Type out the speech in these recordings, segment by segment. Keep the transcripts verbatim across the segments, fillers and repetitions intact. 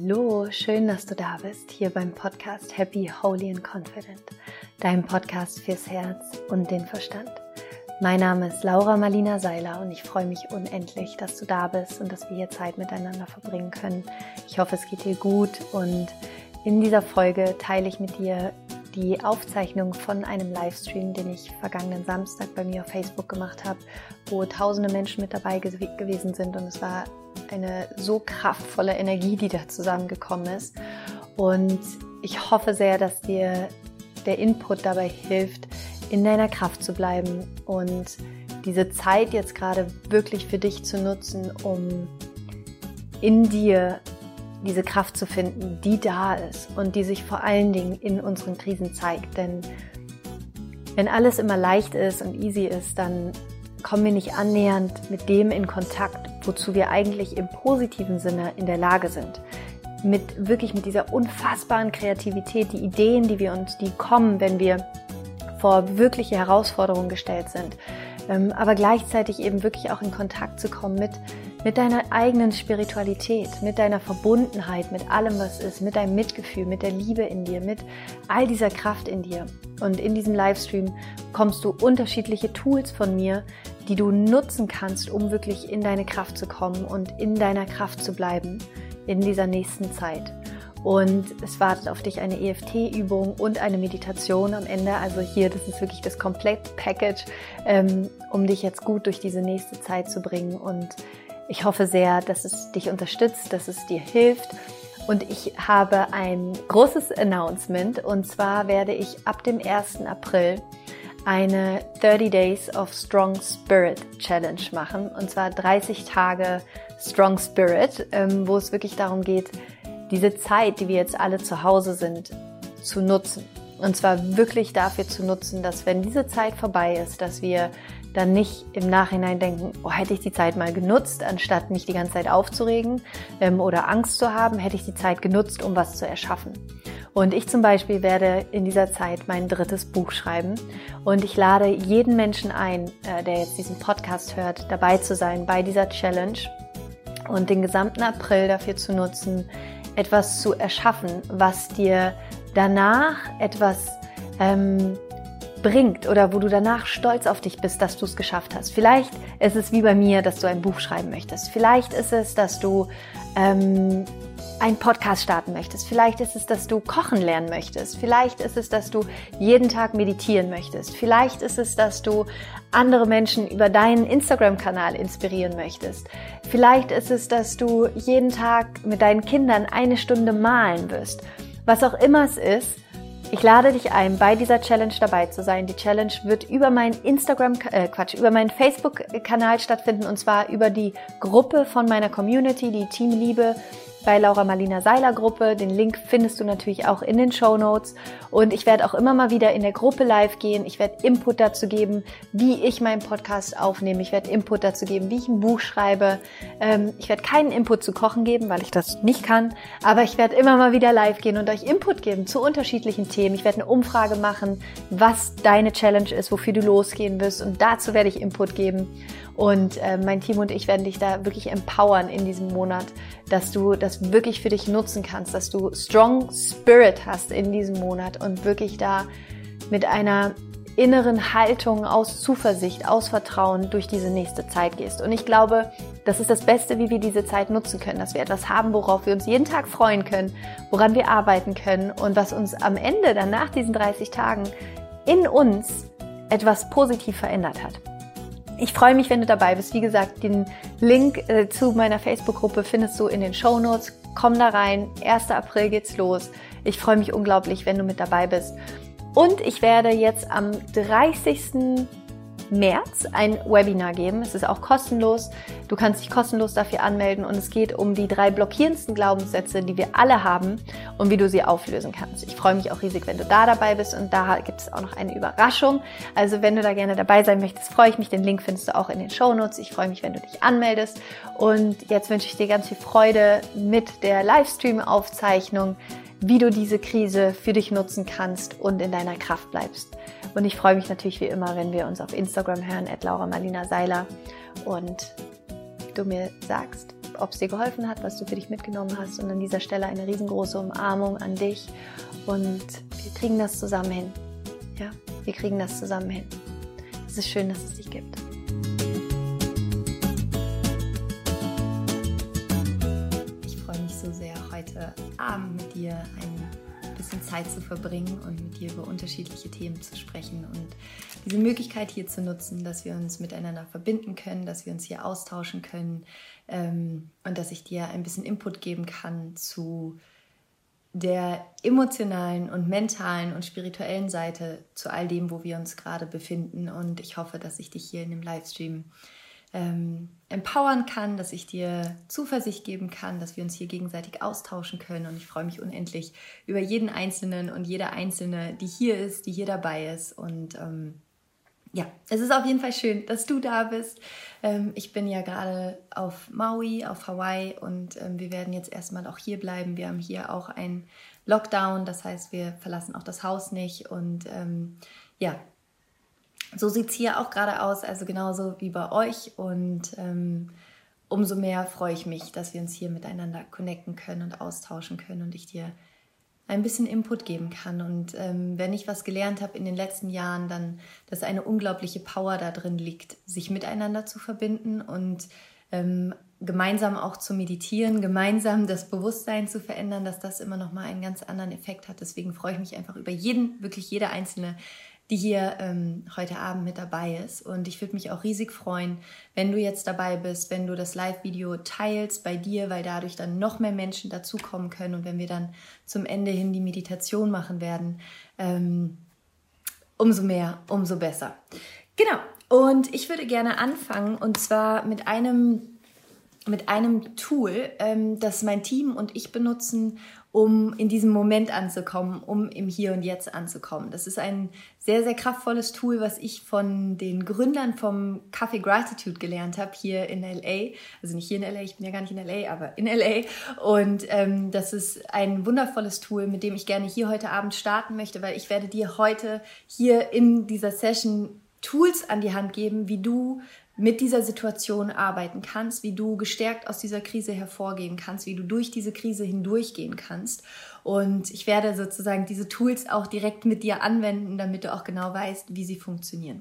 Hallo, schön, dass du da bist, hier beim Podcast Happy, Holy and Confident, deinem Podcast fürs Herz und den Verstand. Mein Name ist Laura Marlina Seiler und ich freue mich unendlich, dass du da bist und dass wir hier Zeit miteinander verbringen können. Ich hoffe, es geht dir gut und in dieser Folge teile ich mit dir die Aufzeichnung von einem Livestream, den ich vergangenen Samstag bei mir auf Facebook gemacht habe, wo tausende Menschen mit dabei ge- gewesen sind und es war eine so kraftvolle Energie, die da zusammengekommen ist. Und ich hoffe sehr, dass dir der Input dabei hilft, in deiner Kraft zu bleiben und diese Zeit jetzt gerade wirklich für dich zu nutzen, um in dir diese Kraft zu finden, die da ist und die sich vor allen Dingen in unseren Krisen zeigt. Denn wenn alles immer leicht ist und easy ist, dann kommen wir nicht annähernd mit dem in Kontakt, wozu wir eigentlich im positiven Sinne in der Lage sind. Mit wirklich mit dieser unfassbaren Kreativität, die Ideen, die wir uns, die kommen, wenn wir vor wirkliche Herausforderungen gestellt sind. Aber gleichzeitig eben wirklich auch in Kontakt zu kommen mit, mit deiner eigenen Spiritualität, mit deiner Verbundenheit, mit allem, was ist, mit deinem Mitgefühl, mit der Liebe in dir, mit all dieser Kraft in dir. Und in diesem Livestream bekommst du unterschiedliche Tools von mir, die du nutzen kannst, um wirklich in deine Kraft zu kommen und in deiner Kraft zu bleiben in dieser nächsten Zeit. Und es wartet auf dich eine E F T-Übung und eine Meditation am Ende. Also hier, das ist wirklich das Komplett-Package, ähm, um dich jetzt gut durch diese nächste Zeit zu bringen. Und ich hoffe sehr, dass es dich unterstützt, dass es dir hilft. Und ich habe ein großes Announcement. Und zwar werde ich ab dem ersten April eine thirty Days of Strong Spirit Challenge machen. Und zwar dreißig Tage Strong Spirit, ähm, wo es wirklich darum geht, diese Zeit, die wir jetzt alle zu Hause sind, zu nutzen. Und zwar wirklich dafür zu nutzen, dass wenn diese Zeit vorbei ist, dass wir dann nicht im Nachhinein denken, oh, hätte ich die Zeit mal genutzt, anstatt mich die ganze Zeit aufzuregen ähm, oder Angst zu haben, hätte ich die Zeit genutzt, um was zu erschaffen. Und ich zum Beispiel werde in dieser Zeit mein drittes Buch schreiben und ich lade jeden Menschen ein, äh, der jetzt diesen Podcast hört, dabei zu sein bei dieser Challenge und den gesamten April dafür zu nutzen, etwas zu erschaffen, was dir danach etwas ähm, bringt oder wo du danach stolz auf dich bist, dass du es geschafft hast. Vielleicht ist es wie bei mir, dass du ein Buch schreiben möchtest. Vielleicht ist es, dass du ähm, einen Podcast starten möchtest. Vielleicht ist es, dass du kochen lernen möchtest. Vielleicht ist es, dass du jeden Tag meditieren möchtest. Vielleicht ist es, dass du andere Menschen über deinen Instagram-Kanal inspirieren möchtest. Vielleicht ist es, dass du jeden Tag mit deinen Kindern eine Stunde malen wirst. Was auch immer es ist, ich lade dich ein, bei dieser Challenge dabei zu sein. Die Challenge wird über meinen Instagram, äh, Quatsch, über meinen Facebook-Kanal stattfinden und zwar über die Gruppe von meiner Community, die Team Liebe bei Laura Marlina Seiler Gruppe. Den Link findest du natürlich auch in den Shownotes. Und ich werde auch immer mal wieder in der Gruppe live gehen. Ich werde Input dazu geben, wie ich meinen Podcast aufnehme. Ich werde Input dazu geben, wie ich ein Buch schreibe. Ähm, ich werde keinen Input zu Kochen geben, weil ich das nicht kann. Aber ich werde immer mal wieder live gehen und euch Input geben zu unterschiedlichen Themen. Ich werde eine Umfrage machen, was deine Challenge ist, wofür du losgehen wirst. Und dazu werde ich Input geben. Und äh, mein Team und ich werden dich da wirklich empowern in diesem Monat, dass du das wirklich für dich nutzen kannst, dass du Strong Spirit hast in diesem Monat und wirklich da mit einer inneren Haltung aus Zuversicht, aus Vertrauen durch diese nächste Zeit gehst. Und ich glaube, das ist das Beste, wie wir diese Zeit nutzen können, dass wir etwas haben, worauf wir uns jeden Tag freuen können, woran wir arbeiten können und was uns am Ende dann nach diesen dreißig Tagen in uns etwas positiv verändert hat. Ich freue mich, wenn du dabei bist. Wie gesagt, den Link äh, zu meiner Facebook-Gruppe findest du in den Shownotes. Komm da rein. erster April geht's los. Ich freue mich unglaublich, wenn du mit dabei bist. Und ich werde jetzt am dreißigsten März ein Webinar geben. Es ist auch kostenlos. Du kannst dich kostenlos dafür anmelden und es geht um die drei blockierendsten Glaubenssätze, die wir alle haben und wie du sie auflösen kannst. Ich freue mich auch riesig, wenn du da dabei bist und da gibt es auch noch eine Überraschung. Also wenn du da gerne dabei sein möchtest, freue ich mich. Den Link findest du auch in den Shownotes. Ich freue mich, wenn du dich anmeldest und jetzt wünsche ich dir ganz viel Freude mit der Livestream-Aufzeichnung, wie du diese Krise für dich nutzen kannst und in deiner Kraft bleibst. Und ich freue mich natürlich wie immer, wenn wir uns auf Instagram hören, at Laura Marlina Seiler, und du mir sagst, ob es dir geholfen hat, was du für dich mitgenommen hast. Und an dieser Stelle eine riesengroße Umarmung an dich. Und wir kriegen das zusammen hin. Ja, wir kriegen das zusammen hin. Es ist schön, dass es dich gibt. Ich freue mich so sehr, heute Abend mit dir ein bisschen Zeit zu verbringen und mit dir über unterschiedliche Themen zu sprechen und diese Möglichkeit hier zu nutzen, dass wir uns miteinander verbinden können, dass wir uns hier austauschen können ähm, und dass ich dir ein bisschen Input geben kann zu der emotionalen und mentalen und spirituellen Seite zu all dem, wo wir uns gerade befinden. Und ich hoffe, dass ich dich hier in dem Livestream ähm, empowern kann, dass ich dir Zuversicht geben kann, dass wir uns hier gegenseitig austauschen können. Und ich freue mich unendlich über jeden Einzelnen und jede Einzelne, die hier ist, die hier dabei ist. Und ähm, ja, es ist auf jeden Fall schön, dass du da bist. Ähm, ich bin ja gerade auf Maui, auf Hawaii und ähm, wir werden jetzt erstmal auch hier bleiben. Wir haben hier auch einen Lockdown, das heißt, wir verlassen auch das Haus nicht. Und ähm, ja, so sieht es hier auch gerade aus, also genauso wie bei euch. Und ähm, umso mehr freue ich mich, dass wir uns hier miteinander connecten können und austauschen können und ich dir ein bisschen Input geben kann. Und ähm, wenn ich was gelernt habe in den letzten Jahren, dann, dass eine unglaubliche Power da drin liegt, sich miteinander zu verbinden und ähm, gemeinsam auch zu meditieren, gemeinsam das Bewusstsein zu verändern, dass das immer noch mal einen ganz anderen Effekt hat. Deswegen freue ich mich einfach über jeden, wirklich jede Einzelne, die hier ähm, heute Abend mit dabei ist. Und ich würde mich auch riesig freuen, wenn du jetzt dabei bist, wenn du das Live-Video teilst bei dir, weil dadurch dann noch mehr Menschen dazukommen können. Und wenn wir dann zum Ende hin die Meditation machen werden, ähm, umso mehr, umso besser. Genau. Und ich würde gerne anfangen und zwar mit einem, mit einem Tool, ähm, das mein Team und ich benutzen, um in diesem Moment anzukommen, um im Hier und Jetzt anzukommen. Das ist ein sehr, sehr kraftvolles Tool, was ich von den Gründern vom Café Gratitude gelernt habe, hier in L A. Also nicht hier in L A, ich bin ja gar nicht in L A, aber in L A. Und ähm, das ist ein wundervolles Tool, mit dem ich gerne hier heute Abend starten möchte, weil ich werde dir heute hier in dieser Session Tools an die Hand geben, wie du mit dieser Situation arbeiten kannst, wie du gestärkt aus dieser Krise hervorgehen kannst, wie du durch diese Krise hindurchgehen kannst. Und ich werde sozusagen diese Tools auch direkt mit dir anwenden, damit du auch genau weißt, wie sie funktionieren.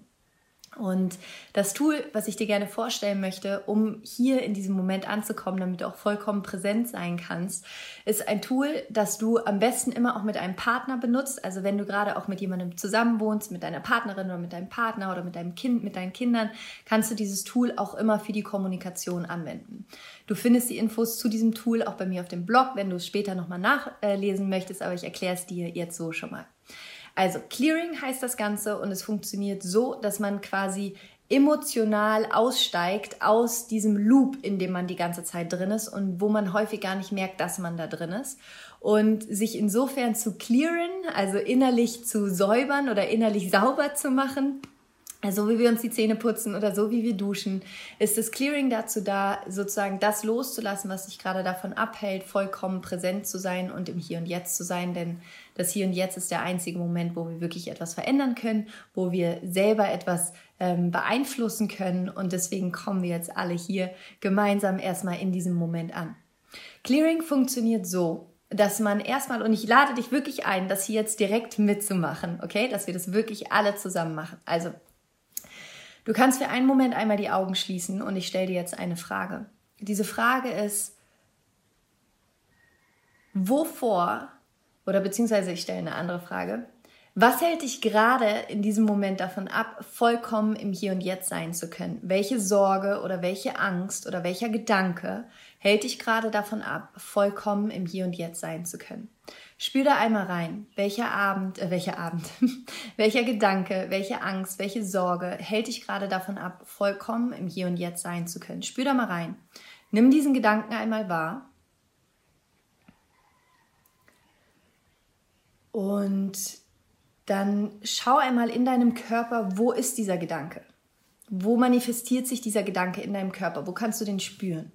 Und das Tool, was ich dir gerne vorstellen möchte, um hier in diesem Moment anzukommen, damit du auch vollkommen präsent sein kannst, ist ein Tool, das du am besten immer auch mit einem Partner benutzt. Also wenn du gerade auch mit jemandem zusammen wohnst, mit deiner Partnerin oder mit deinem Partner oder mit deinem Kind, mit deinen Kindern, kannst du dieses Tool auch immer für die Kommunikation anwenden. Du findest die Infos zu diesem Tool auch bei mir auf dem Blog, wenn du es später nochmal nachlesen möchtest, aber ich erkläre es dir jetzt so schon mal. Also Clearing heißt das Ganze und es funktioniert so, dass man quasi emotional aussteigt aus diesem Loop, in dem man die ganze Zeit drin ist und wo man häufig gar nicht merkt, dass man da drin ist. Und sich insofern zu clearen, also innerlich zu säubern oder innerlich sauber zu machen, also wie wir uns die Zähne putzen oder so wie wir duschen, ist das Clearing dazu da, sozusagen das loszulassen, was dich gerade davon abhält, vollkommen präsent zu sein und im Hier und Jetzt zu sein. Denn das Hier und Jetzt ist der einzige Moment, wo wir wirklich etwas verändern können, wo wir selber etwas ähm, beeinflussen können. Und deswegen kommen wir jetzt alle hier gemeinsam erstmal in diesem Moment an. Clearing funktioniert so, dass man erstmal, und ich lade dich wirklich ein, das hier jetzt direkt mitzumachen, okay? Dass wir das wirklich alle zusammen machen. Also, du kannst für einen Moment einmal die Augen schließen und ich stelle dir jetzt eine Frage. Diese Frage ist, wovor, oder beziehungsweise ich stelle eine andere Frage, was hält dich gerade in diesem Moment davon ab, vollkommen im Hier und Jetzt sein zu können? Welche Sorge oder welche Angst oder welcher Gedanke hält dich gerade davon ab, vollkommen im Hier und Jetzt sein zu können? Spür da einmal rein, welcher Abend, äh, welcher Abend, welcher Gedanke, welche Angst, welche Sorge hält dich gerade davon ab, vollkommen im Hier und Jetzt sein zu können. Spür da mal rein. Nimm diesen Gedanken einmal wahr. Und dann schau einmal in deinem Körper, wo ist dieser Gedanke? Wo manifestiert sich dieser Gedanke in deinem Körper? Wo kannst du den spüren?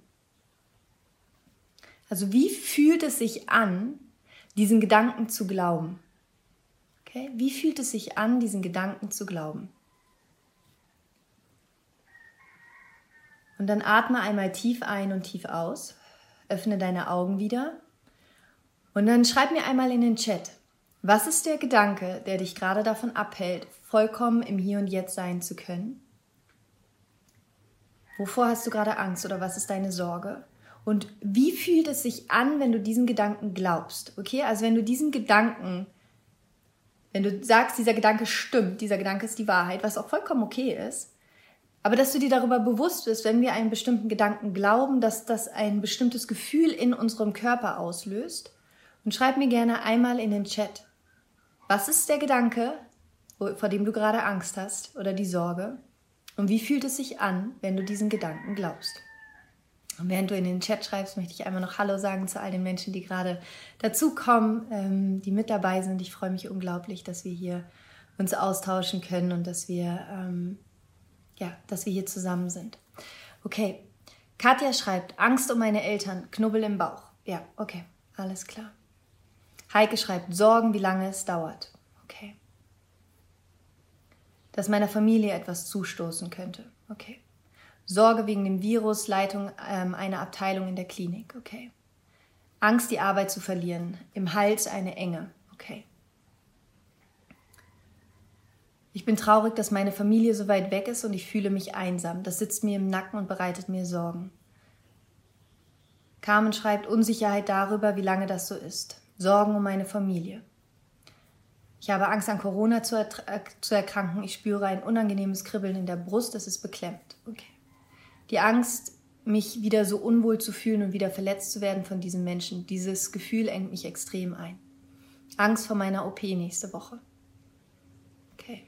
Also wie fühlt es sich an, diesen Gedanken zu glauben? Okay? Wie fühlt es sich an, diesen Gedanken zu glauben? Und dann atme einmal tief ein und tief aus. Öffne deine Augen wieder. Und dann schreib mir einmal in den Chat, was ist der Gedanke, der dich gerade davon abhält, vollkommen im Hier und Jetzt sein zu können? Wovor hast du gerade Angst oder was ist deine Sorge? Und wie fühlt es sich an, wenn du diesen Gedanken glaubst? Okay, also wenn du diesen Gedanken, wenn du sagst, dieser Gedanke stimmt, dieser Gedanke ist die Wahrheit, was auch vollkommen okay ist, aber dass du dir darüber bewusst bist, wenn wir einen bestimmten Gedanken glauben, dass das ein bestimmtes Gefühl in unserem Körper auslöst. Und schreib mir gerne einmal in den Chat, was ist der Gedanke, vor dem du gerade Angst hast oder die Sorge? Und wie fühlt es sich an, wenn du diesen Gedanken glaubst? Und während du in den Chat schreibst, möchte ich einmal noch Hallo sagen zu all den Menschen, die gerade dazukommen, ähm, die mit dabei sind. Ich freue mich unglaublich, dass wir hier uns austauschen können und dass wir, ähm, ja, dass wir hier zusammen sind. Okay, Katja schreibt, Angst um meine Eltern, Knubbel im Bauch. Ja, okay, alles klar. Heike schreibt, Sorgen, wie lange es dauert. Okay. Dass meiner Familie etwas zustoßen könnte. Okay. Sorge wegen dem Virus, Leitung ähm, einer Abteilung in der Klinik. Okay. Angst, die Arbeit zu verlieren. Im Hals eine Enge. Okay. Ich bin traurig, dass meine Familie so weit weg ist und ich fühle mich einsam. Das sitzt mir im Nacken und bereitet mir Sorgen. Carmen schreibt, Unsicherheit darüber, wie lange das so ist. Sorgen um meine Familie. Ich habe Angst, an Corona zu, ertra- zu erkranken. Ich spüre ein unangenehmes Kribbeln in der Brust. Es ist beklemmt. Okay. Die Angst, mich wieder so unwohl zu fühlen und wieder verletzt zu werden von diesen Menschen. Dieses Gefühl engt mich extrem ein. Angst vor meiner O P nächste Woche. Okay.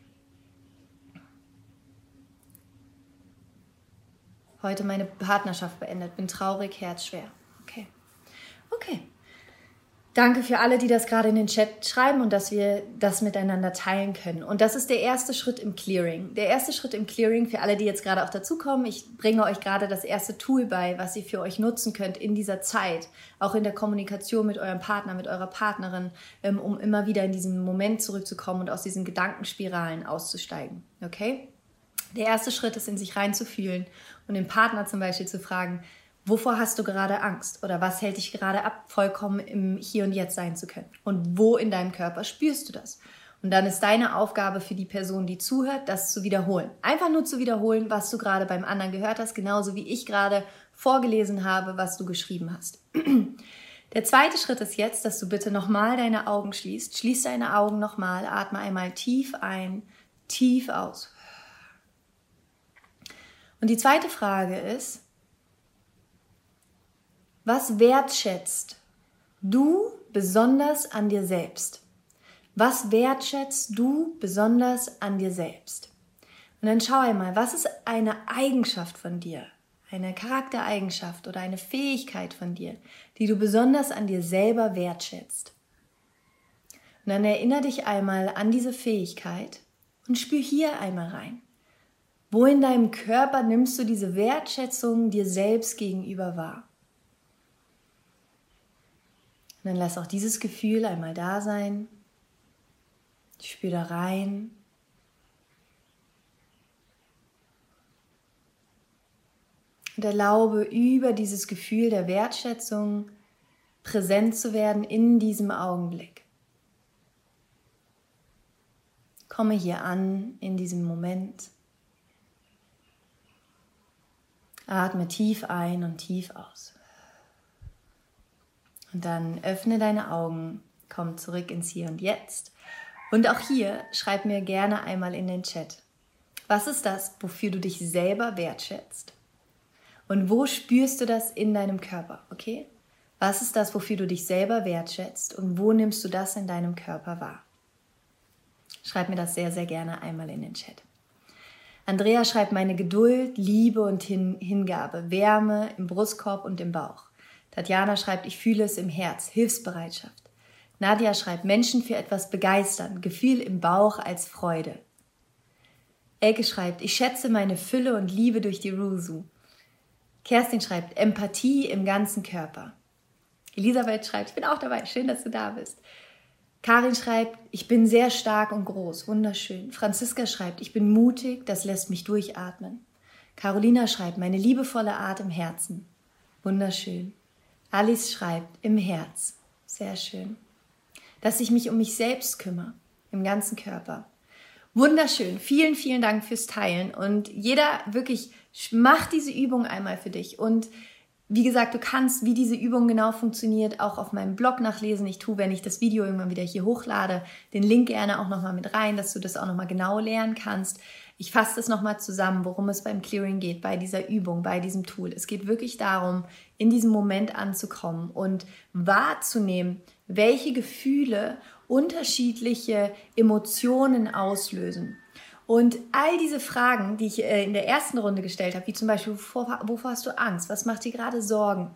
Heute meine Partnerschaft beendet. Bin traurig, herzschwer. Okay. Okay. Danke für alle, die das gerade in den Chat schreiben und dass wir das miteinander teilen können. Und das ist der erste Schritt im Clearing. Der erste Schritt im Clearing für alle, die jetzt gerade auch dazukommen. Ich bringe euch gerade das erste Tool bei, was ihr für euch nutzen könnt in dieser Zeit, auch in der Kommunikation mit eurem Partner, mit eurer Partnerin, um immer wieder in diesen Moment zurückzukommen und aus diesen Gedankenspiralen auszusteigen. Okay? Der erste Schritt ist, in sich reinzufühlen und den Partner zum Beispiel zu fragen, wovor hast du gerade Angst oder was hält dich gerade ab, vollkommen im Hier und Jetzt sein zu können? Und wo in deinem Körper spürst du das? Und dann ist deine Aufgabe für die Person, die zuhört, das zu wiederholen. Einfach nur zu wiederholen, was du gerade beim anderen gehört hast, genauso wie ich gerade vorgelesen habe, was du geschrieben hast. Der zweite Schritt ist jetzt, dass du bitte nochmal deine Augen schließt. Schließ deine Augen nochmal, atme einmal tief ein, tief aus. Und die zweite Frage ist, was wertschätzt du besonders an dir selbst? Was wertschätzt du besonders an dir selbst? Und dann schau einmal, was ist eine Eigenschaft von dir, eine Charaktereigenschaft oder eine Fähigkeit von dir, die du besonders an dir selber wertschätzt? Und dann erinnere dich einmal an diese Fähigkeit und spür hier einmal rein. Wo in deinem Körper nimmst du diese Wertschätzung dir selbst gegenüber wahr? Und dann lass auch dieses Gefühl einmal da sein. Spür da rein. Und erlaube über dieses Gefühl der Wertschätzung präsent zu werden in diesem Augenblick. Komme hier an in diesem Moment. Atme tief ein und tief aus. Und dann öffne deine Augen, komm zurück ins Hier und Jetzt. Und auch hier schreib mir gerne einmal in den Chat. Was ist das, wofür du dich selber wertschätzt? Und wo spürst du das in deinem Körper, okay? Was ist das, wofür du dich selber wertschätzt und wo nimmst du das in deinem Körper wahr? Schreib mir das sehr, sehr gerne einmal in den Chat. Andrea schreibt, meine Geduld, Liebe und Hin- Hingabe, Wärme im Brustkorb und im Bauch. Tatjana schreibt, ich fühle es im Herz, Hilfsbereitschaft. Nadja schreibt, Menschen für etwas begeistern, Gefühl im Bauch als Freude. Elke schreibt, ich schätze meine Fülle und Liebe durch die Rusu. Kerstin schreibt, Empathie im ganzen Körper. Elisabeth schreibt, ich bin auch dabei, schön, dass du da bist. Karin schreibt, ich bin sehr stark und groß, wunderschön. Franziska schreibt, ich bin mutig, das lässt mich durchatmen. Carolina schreibt, meine liebevolle Art im Herzen. Wunderschön. Alice schreibt, im Herz. Sehr schön. Dass ich mich um mich selbst kümmere, im ganzen Körper. Wunderschön. Vielen, vielen Dank fürs Teilen. Und jeder wirklich, mach diese Übung einmal für dich. Und wie gesagt, du kannst, wie diese Übung genau funktioniert, auch auf meinem Blog nachlesen. Ich tue, wenn ich das Video irgendwann wieder hier hochlade, den Link gerne auch nochmal mit rein, dass du das auch nochmal genau lernen kannst. Ich fasse das nochmal zusammen, worum es beim Clearing geht, bei dieser Übung, bei diesem Tool. Es geht wirklich darum, in diesem Moment anzukommen und wahrzunehmen, welche Gefühle unterschiedliche Emotionen auslösen. Und all diese Fragen, die ich in der ersten Runde gestellt habe, wie zum Beispiel, wovor, wovor hast du Angst? Was macht dir gerade Sorgen?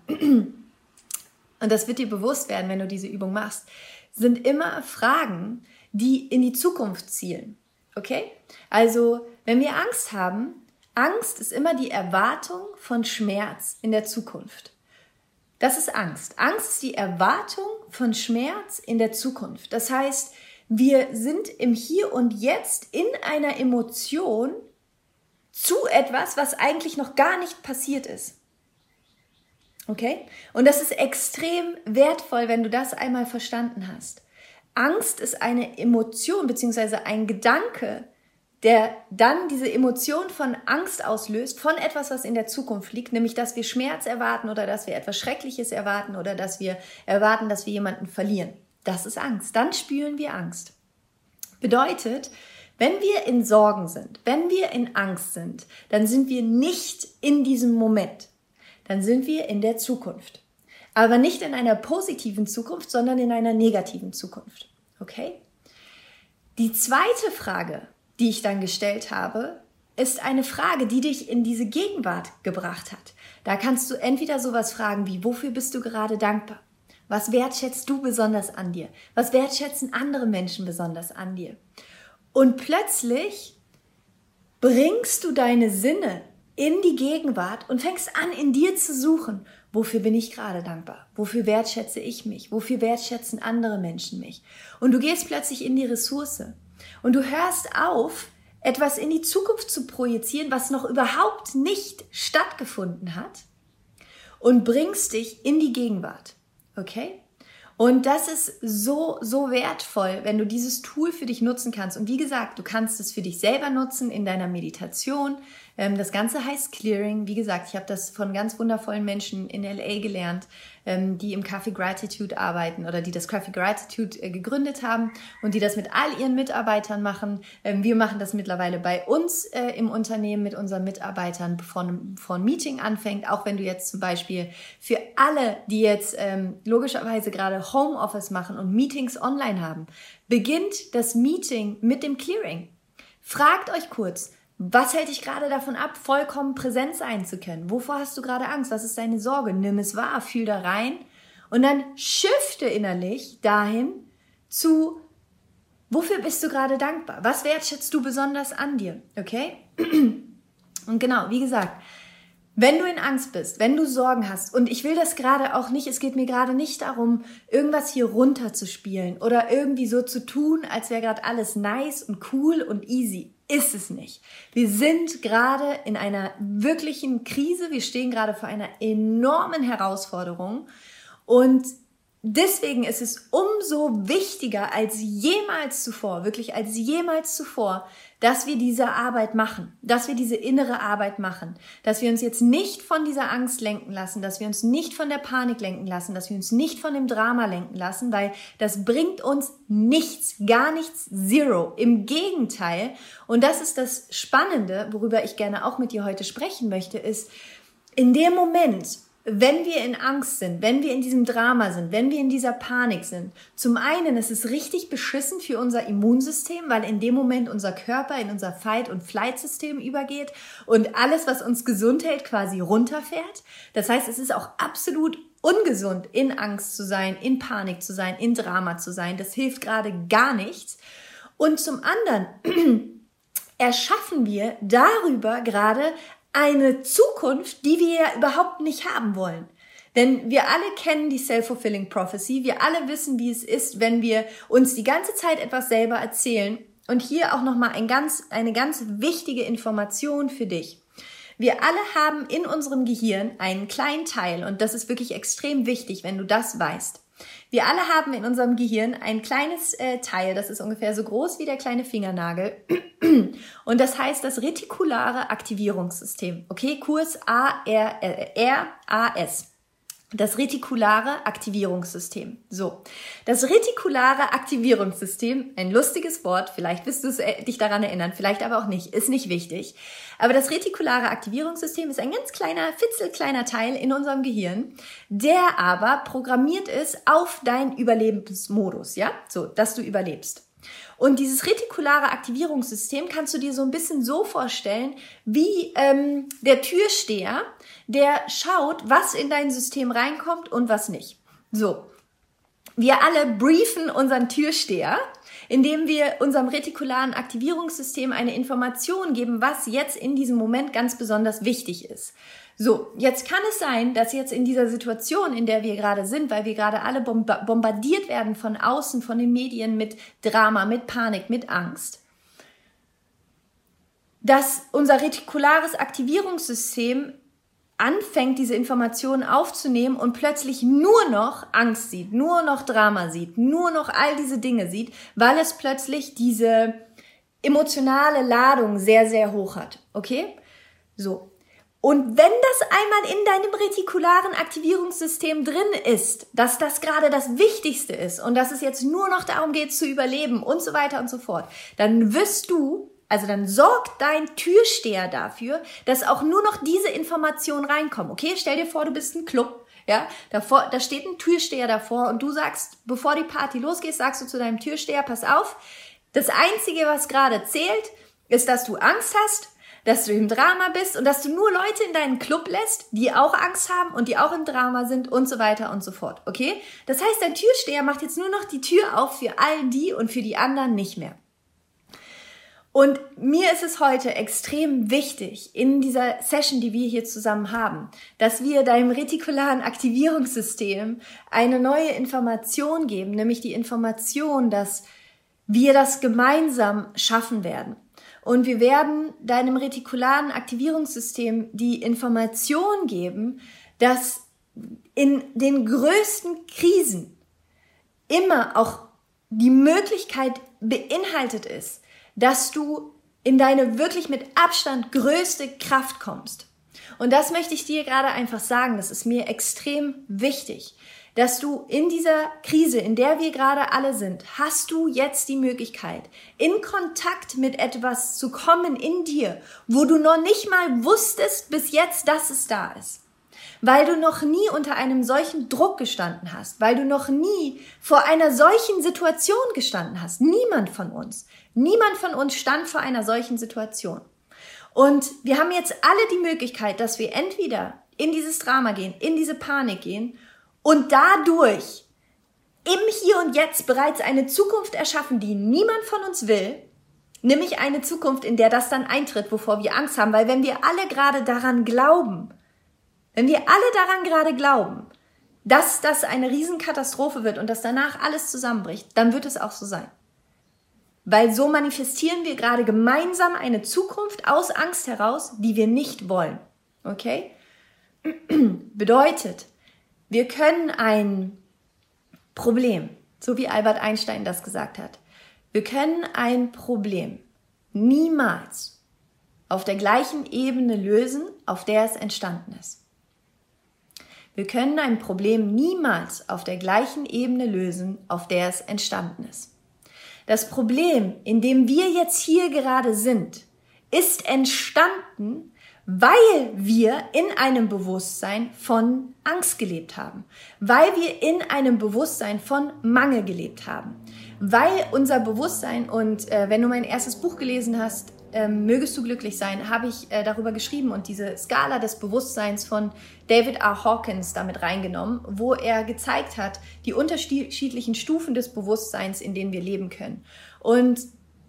Und das wird dir bewusst werden, wenn du diese Übung machst, sind immer Fragen, die in die Zukunft zielen. Okay? Also, wenn wir Angst haben, Angst ist immer die Erwartung von Schmerz in der Zukunft. Das ist Angst. Angst ist die Erwartung von Schmerz in der Zukunft. Das heißt, wir sind im Hier und Jetzt in einer Emotion zu etwas, was eigentlich noch gar nicht passiert ist. Okay? Und das ist extrem wertvoll, wenn du das einmal verstanden hast. Angst ist eine Emotion bzw. ein Gedanke, der dann diese Emotion von Angst auslöst, von etwas, was in der Zukunft liegt, nämlich, dass wir Schmerz erwarten oder dass wir etwas Schreckliches erwarten oder dass wir erwarten, dass wir jemanden verlieren. Das ist Angst. Dann spüren wir Angst. Bedeutet, wenn wir in Sorgen sind, wenn wir in Angst sind, dann sind wir nicht in diesem Moment. Dann sind wir in der Zukunft. Aber nicht in einer positiven Zukunft, sondern in einer negativen Zukunft. Okay? Die zweite Frage, die ich dann gestellt habe, ist eine Frage, die dich in diese Gegenwart gebracht hat. Da kannst du entweder sowas fragen wie, wofür bist du gerade dankbar? Was wertschätzt du besonders an dir? Was wertschätzen andere Menschen besonders an dir? Und plötzlich bringst du deine Sinne in die Gegenwart und fängst an, in dir zu suchen. Wofür bin ich gerade dankbar? Wofür wertschätze ich mich? Wofür wertschätzen andere Menschen mich? Und du gehst plötzlich in die Ressource. Und du hörst auf, etwas in die Zukunft zu projizieren, was noch überhaupt nicht stattgefunden hat, und bringst dich in die Gegenwart. Okay? Und das ist so, so wertvoll, wenn du dieses Tool für dich nutzen kannst. Und wie gesagt, du kannst es für dich selber nutzen in deiner Meditation. Das Ganze heißt Clearing. Wie gesagt, ich habe das von ganz wundervollen Menschen in L A gelernt, die im Coffee Gratitude arbeiten oder die das Coffee Gratitude gegründet haben und die das mit all ihren Mitarbeitern machen. Wir machen das mittlerweile bei uns im Unternehmen mit unseren Mitarbeitern, bevor ein, bevor ein Meeting anfängt. Auch wenn du jetzt zum Beispiel für alle, die jetzt ähm, logischerweise gerade Homeoffice machen und Meetings online haben, beginnt das Meeting mit dem Clearing. Fragt euch kurz, was hält dich gerade davon ab, vollkommen präsent sein zu können? Wovor hast du gerade Angst? Was ist deine Sorge? Nimm es wahr, fühl da rein und dann shifte innerlich dahin zu, wofür bist du gerade dankbar? Was wertschätzt du besonders an dir? Okay? Und genau, wie gesagt, wenn du in Angst bist, wenn du Sorgen hast, und ich will das gerade auch nicht, es geht mir gerade nicht darum, irgendwas hier runterzuspielen oder irgendwie so zu tun, als wäre gerade alles nice und cool und easy. Ist es nicht. Wir sind gerade in einer wirklichen Krise, wir stehen gerade vor einer enormen Herausforderung und deswegen ist es umso wichtiger als jemals zuvor, wirklich als jemals zuvor, dass wir diese Arbeit machen, dass wir diese innere Arbeit machen, dass wir uns jetzt nicht von dieser Angst lenken lassen, dass wir uns nicht von der Panik lenken lassen, dass wir uns nicht von dem Drama lenken lassen, weil das bringt uns nichts, gar nichts, zero. Im Gegenteil, und das ist das Spannende, worüber ich gerne auch mit dir heute sprechen möchte, ist, in dem Moment, wenn wir in Angst sind, wenn wir in diesem Drama sind, wenn wir in dieser Panik sind, zum einen ist es richtig beschissen für unser Immunsystem, weil in dem Moment unser Körper in unser Fight- und Flight-System übergeht und alles, was uns gesund hält, quasi runterfährt. Das heißt, es ist auch absolut ungesund, in Angst zu sein, in Panik zu sein, in Drama zu sein. Das hilft gerade gar nichts. Und zum anderen erschaffen wir darüber gerade eine Zukunft, die wir ja überhaupt nicht haben wollen. Denn wir alle kennen die Self-Fulfilling Prophecy. Wir alle wissen, wie es ist, wenn wir uns die ganze Zeit etwas selber erzählen. Und hier auch nochmal ein ganz, eine ganz wichtige Information für dich. Wir alle haben in unserem Gehirn einen kleinen Teil und das ist wirklich extrem wichtig, wenn du das weißt. Wir alle haben in unserem Gehirn ein kleines äh, Teil, das ist ungefähr so groß wie der kleine Fingernagel und das heißt das retikulare Aktivierungssystem. Okay, Kurs A R A S. Das retikulare Aktivierungssystem. So, das retikulare Aktivierungssystem, ein lustiges Wort, vielleicht wirst du dich daran erinnern, vielleicht aber auch nicht, ist nicht wichtig. Aber das retikulare Aktivierungssystem ist ein ganz kleiner, fitzelkleiner Teil in unserem Gehirn, der aber programmiert ist auf deinen Überlebensmodus, ja, so, dass du überlebst. Und dieses retikulare Aktivierungssystem kannst du dir so ein bisschen so vorstellen, wie ähm, der Türsteher, der schaut, was in dein System reinkommt und was nicht. So, wir alle briefen unseren Türsteher, indem wir unserem retikularen Aktivierungssystem eine Information geben, was jetzt in diesem Moment ganz besonders wichtig ist. So, jetzt kann es sein, dass jetzt in dieser Situation, in der wir gerade sind, weil wir gerade alle bombardiert werden von außen, von den Medien mit Drama, mit Panik, mit Angst, dass unser retikulares Aktivierungssystem anfängt, diese Informationen aufzunehmen und plötzlich nur noch Angst sieht, nur noch Drama sieht, nur noch all diese Dinge sieht, weil es plötzlich diese emotionale Ladung sehr, sehr hoch hat. Okay? So. Und wenn das einmal in deinem retikularen Aktivierungssystem drin ist, dass das gerade das Wichtigste ist und dass es jetzt nur noch darum geht zu überleben und so weiter und so fort, dann wirst du, also dann sorgt dein Türsteher dafür, dass auch nur noch diese Informationen reinkommen. Okay, stell dir vor, du bist ein Club, ja, davor, da steht ein Türsteher davor und du sagst, bevor die Party losgeht, sagst du zu deinem Türsteher, pass auf, das Einzige, was gerade zählt, ist, dass du Angst hast, dass du im Drama bist und dass du nur Leute in deinen Club lässt, die auch Angst haben und die auch im Drama sind und so weiter und so fort, okay? Das heißt, dein Türsteher macht jetzt nur noch die Tür auf für all die und für die anderen nicht mehr. Und mir ist es heute extrem wichtig, in dieser Session, die wir hier zusammen haben, dass wir deinem retikularen Aktivierungssystem eine neue Information geben, nämlich die Information, dass wir das gemeinsam schaffen werden. Und wir werden deinem retikularen Aktivierungssystem die Information geben, dass in den größten Krisen immer auch die Möglichkeit beinhaltet ist, dass du in deine wirklich mit Abstand größte Kraft kommst. Und das möchte ich dir gerade einfach sagen, das ist mir extrem wichtig, dass du in dieser Krise, in der wir gerade alle sind, hast du jetzt die Möglichkeit, in Kontakt mit etwas zu kommen in dir, wo du noch nicht mal wusstest bis jetzt, dass es da ist. Weil du noch nie unter einem solchen Druck gestanden hast, weil du noch nie vor einer solchen Situation gestanden hast. Niemand von uns, niemand von uns stand vor einer solchen Situation. Und wir haben jetzt alle die Möglichkeit, dass wir entweder in dieses Drama gehen, in diese Panik gehen und dadurch im Hier und Jetzt bereits eine Zukunft erschaffen, die niemand von uns will, nämlich eine Zukunft, in der das dann eintritt, wovor wir Angst haben, weil wenn wir alle gerade daran glauben, wenn wir alle daran gerade glauben, dass das eine Riesenkatastrophe wird und dass danach alles zusammenbricht, dann wird es auch so sein. Weil so manifestieren wir gerade gemeinsam eine Zukunft aus Angst heraus, die wir nicht wollen. Okay? Bedeutet, wir können ein Problem, so wie Albert Einstein das gesagt hat, wir können ein Problem niemals auf der gleichen Ebene lösen, auf der es entstanden ist. Wir können ein Problem niemals auf der gleichen Ebene lösen, auf der es entstanden ist. Das Problem, in dem wir jetzt hier gerade sind, ist entstanden, weil wir in einem Bewusstsein von Angst gelebt haben, weil wir in einem Bewusstsein von Mangel gelebt haben, weil unser Bewusstsein, und äh, wenn du mein erstes Buch gelesen hast, ähm, mögest du glücklich sein, habe ich äh, darüber geschrieben und diese Skala des Bewusstseins von David R. Hawkins damit reingenommen, wo er gezeigt hat, die unterschiedlichen Stufen des Bewusstseins, in denen wir leben können. Und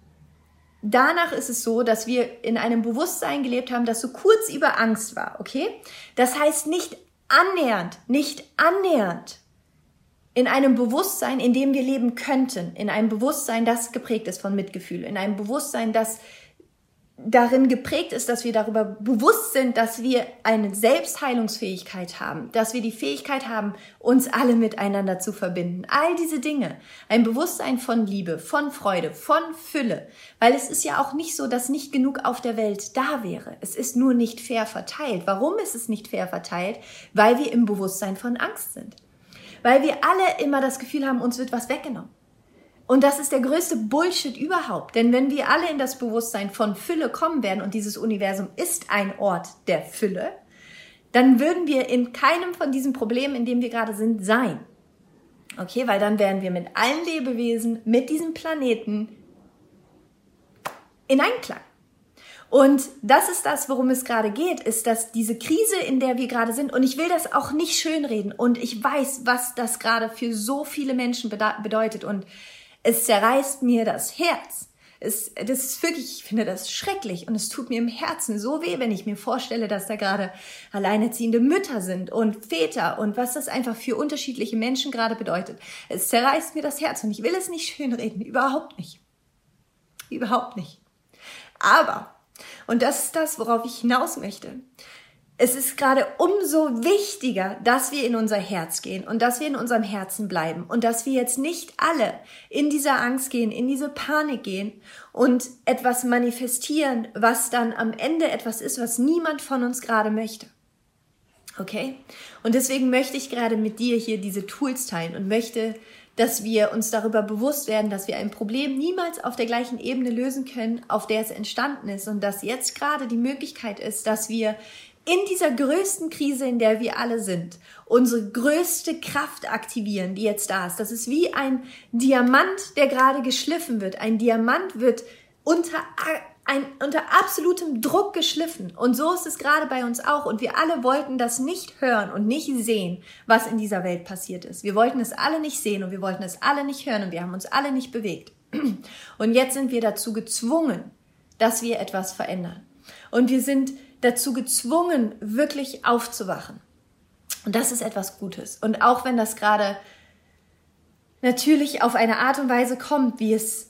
danach ist es so, dass wir in einem Bewusstsein gelebt haben, das so kurz über Angst war, okay? Das heißt nicht annähernd, nicht annähernd in einem Bewusstsein, in dem wir leben könnten, in einem Bewusstsein, das geprägt ist von Mitgefühl, in einem Bewusstsein, das darin geprägt ist, dass wir darüber bewusst sind, dass wir eine Selbstheilungsfähigkeit haben, dass wir die Fähigkeit haben, uns alle miteinander zu verbinden. All diese Dinge, ein Bewusstsein von Liebe, von Freude, von Fülle, weil es ist ja auch nicht so, dass nicht genug auf der Welt da wäre. Es ist nur nicht fair verteilt. Warum ist es nicht fair verteilt? Weil wir im Bewusstsein von Angst sind. Weil wir alle immer das Gefühl haben, uns wird was weggenommen. Und das ist der größte Bullshit überhaupt. Denn wenn wir alle in das Bewusstsein von Fülle kommen werden und dieses Universum ist ein Ort der Fülle, dann würden wir in keinem von diesen Problemen, in dem wir gerade sind, sein. Okay, weil dann wären wir mit allen Lebewesen, mit diesem Planeten in Einklang. Und das ist das, worum es gerade geht, ist, dass diese Krise, in der wir gerade sind, und ich will das auch nicht schönreden und ich weiß, was das gerade für so viele Menschen bedeutet und es zerreißt mir das Herz. Es, das ist wirklich, ich finde das schrecklich und es tut mir im Herzen so weh, wenn ich mir vorstelle, dass da gerade alleinerziehende Mütter sind und Väter und was das einfach für unterschiedliche Menschen gerade bedeutet. Es zerreißt mir das Herz und ich will es nicht schönreden, überhaupt nicht. Überhaupt nicht. Aber, und das ist das, worauf ich hinaus möchte, es ist gerade umso wichtiger, dass wir in unser Herz gehen und dass wir in unserem Herzen bleiben und dass wir jetzt nicht alle in dieser Angst gehen, in diese Panik gehen und etwas manifestieren, was dann am Ende etwas ist, was niemand von uns gerade möchte. Okay? Und deswegen möchte ich gerade mit dir hier diese Tools teilen und möchte, dass wir uns darüber bewusst werden, dass wir ein Problem niemals auf der gleichen Ebene lösen können, auf der es entstanden ist und dass jetzt gerade die Möglichkeit ist, dass wir in dieser größten Krise, in der wir alle sind, unsere größte Kraft aktivieren, die jetzt da ist. Das ist wie ein Diamant, der gerade geschliffen wird. Ein Diamant wird unter, ein, unter absolutem Druck geschliffen. Und so ist es gerade bei uns auch. Und wir alle wollten das nicht hören und nicht sehen, was in dieser Welt passiert ist. Wir wollten es alle nicht sehen und wir wollten es alle nicht hören und wir haben uns alle nicht bewegt. Und jetzt sind wir dazu gezwungen, dass wir etwas verändern. Und wir sind dazu gezwungen, wirklich aufzuwachen. Und das ist etwas Gutes. Und auch wenn das gerade natürlich auf eine Art und Weise kommt, wie es,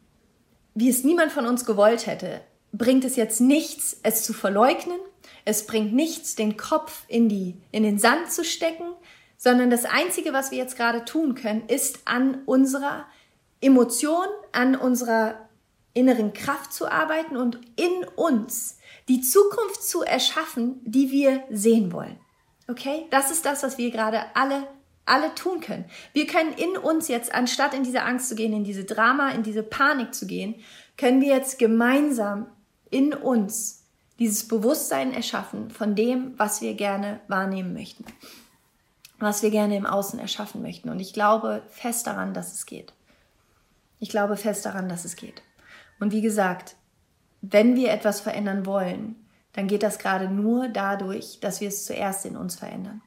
wie es niemand von uns gewollt hätte, bringt es jetzt nichts, es zu verleugnen. Es bringt nichts, den Kopf in die, in den Sand zu stecken, sondern das Einzige, was wir jetzt gerade tun können, ist an unserer Emotion, an unserer inneren Kraft zu arbeiten und in uns die Zukunft zu erschaffen, die wir sehen wollen. Okay? Das ist das, was wir gerade alle, alle tun können. Wir können in uns jetzt, anstatt in diese Angst zu gehen, in diese Drama, in diese Panik zu gehen, können wir jetzt gemeinsam in uns dieses Bewusstsein erschaffen von dem, was wir gerne wahrnehmen möchten. Was wir gerne im Außen erschaffen möchten. Und ich glaube fest daran, dass es geht. Ich glaube fest daran, dass es geht. Und wie gesagt, wenn wir etwas verändern wollen, dann geht das gerade nur dadurch, dass wir es zuerst in uns verändern.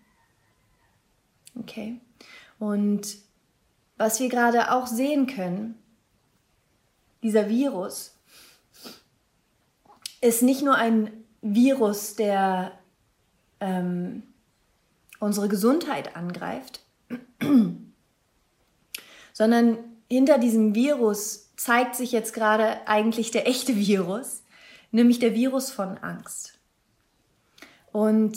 Okay? Und was wir gerade auch sehen können, dieser Virus ist nicht nur ein Virus, der ähm, unsere Gesundheit angreift, sondern hinter diesem Virus zeigt sich jetzt gerade eigentlich der echte Virus, nämlich der Virus von Angst. Und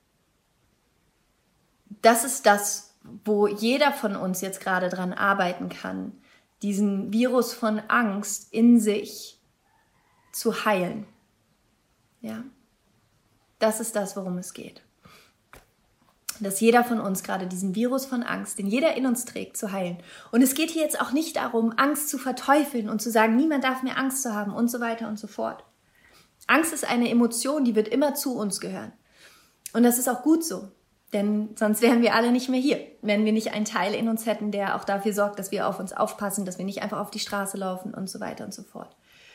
das ist das, wo jeder von uns jetzt gerade dran arbeiten kann, diesen Virus von Angst in sich zu heilen. Ja, das ist das, worum es geht. Dass jeder von uns gerade diesen Virus von Angst, den jeder in uns trägt, zu heilen. Und es geht hier jetzt auch nicht darum, Angst zu verteufeln und zu sagen, niemand darf mehr Angst zu haben und so weiter und so fort. Angst ist eine Emotion, die wird immer zu uns gehören. Und das ist auch gut so, denn sonst wären wir alle nicht mehr hier, wenn wir nicht einen Teil in uns hätten, der auch dafür sorgt, dass wir auf uns aufpassen, dass wir nicht einfach auf die Straße laufen und so weiter und so fort.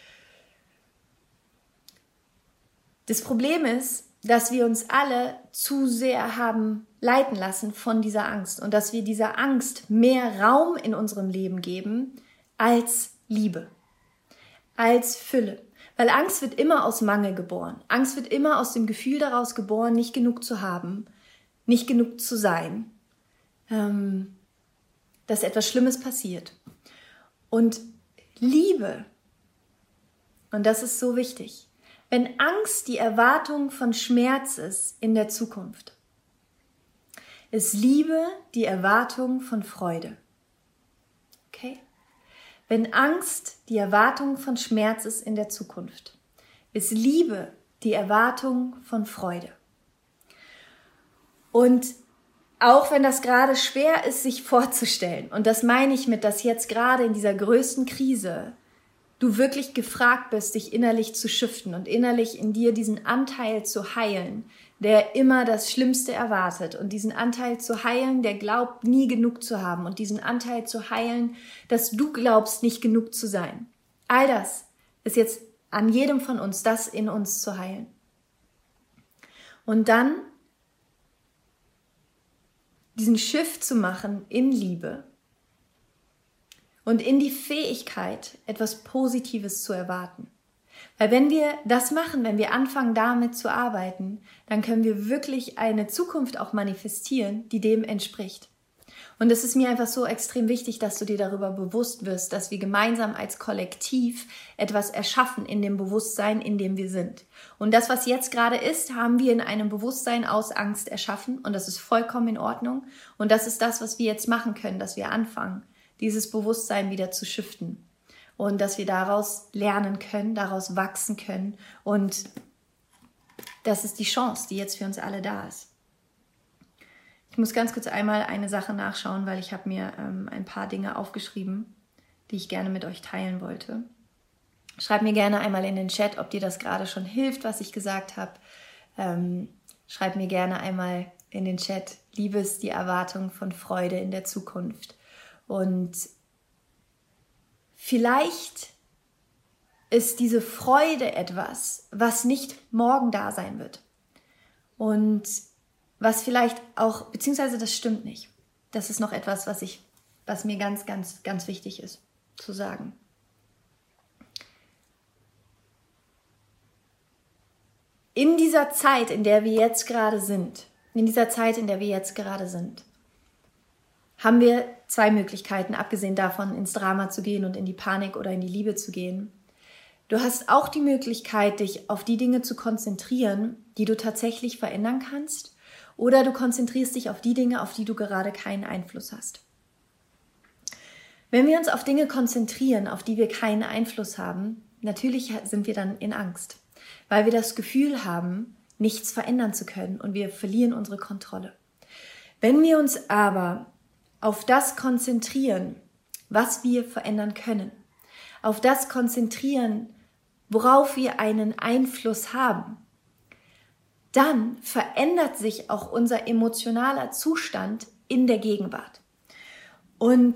Das Problem ist, dass wir uns alle zu sehr haben leiten lassen von dieser Angst und dass wir dieser Angst mehr Raum in unserem Leben geben als Liebe, als Fülle. Weil Angst wird immer aus Mangel geboren. Angst wird immer aus dem Gefühl daraus geboren, nicht genug zu haben, nicht genug zu sein, ähm, dass etwas Schlimmes passiert. Und Liebe, und das ist so wichtig, Wenn Angst die Erwartung von Schmerz ist in der Zukunft, ist Liebe die Erwartung von Freude. Okay? Wenn Angst die Erwartung von Schmerz ist in der Zukunft, ist Liebe die Erwartung von Freude. Und auch wenn das gerade schwer ist, sich vorzustellen, und das meine ich mit, dass jetzt gerade in dieser größten Krise du wirklich gefragt bist, dich innerlich zu shiften und innerlich in dir diesen Anteil zu heilen, der immer das Schlimmste erwartet, und diesen Anteil zu heilen, der glaubt, nie genug zu haben, und diesen Anteil zu heilen, dass du glaubst, nicht genug zu sein. All das ist jetzt an jedem von uns, das in uns zu heilen. Und dann diesen Shift zu machen in Liebe und in die Fähigkeit, etwas Positives zu erwarten. Weil wenn wir das machen, wenn wir anfangen damit zu arbeiten, dann können wir wirklich eine Zukunft auch manifestieren, die dem entspricht. Und es ist mir einfach so extrem wichtig, dass du dir darüber bewusst wirst, dass wir gemeinsam als Kollektiv etwas erschaffen in dem Bewusstsein, in dem wir sind. Und das, was jetzt gerade ist, haben wir in einem Bewusstsein aus Angst erschaffen, und das ist vollkommen in Ordnung. Und das ist das, was wir jetzt machen können, dass wir anfangen, dieses Bewusstsein wieder zu shiften. Und dass wir daraus lernen können, daraus wachsen können. Und das ist die Chance, die jetzt für uns alle da ist. Ich muss ganz kurz einmal eine Sache nachschauen, weil ich habe mir ähm, ein paar Dinge aufgeschrieben, die ich gerne mit euch teilen wollte. Schreibt mir gerne einmal in den Chat, ob dir das gerade schon hilft, was ich gesagt habe. Ähm, schreibt mir gerne einmal in den Chat, Liebe ist die Erwartung von Freude in der Zukunft. Und vielleicht ist diese Freude etwas, was nicht morgen da sein wird. Und was vielleicht auch, beziehungsweise das stimmt nicht. Das ist noch etwas, was ich, was mir ganz, ganz, ganz wichtig ist zu sagen. In dieser Zeit, in der wir jetzt gerade sind, in dieser Zeit, in der wir jetzt gerade sind, haben wir zwei Möglichkeiten, abgesehen davon, ins Drama zu gehen und in die Panik oder in die Liebe zu gehen. Du hast auch die Möglichkeit, dich auf die Dinge zu konzentrieren, die du tatsächlich verändern kannst, oder du konzentrierst dich auf die Dinge, auf die du gerade keinen Einfluss hast. Wenn wir uns auf Dinge konzentrieren, auf die wir keinen Einfluss haben, natürlich sind wir dann in Angst, weil wir das Gefühl haben, nichts verändern zu können, und wir verlieren unsere Kontrolle. Wenn wir uns aber auf das konzentrieren, was wir verändern können, auf das konzentrieren, worauf wir einen Einfluss haben, dann verändert sich auch unser emotionaler Zustand in der Gegenwart. Und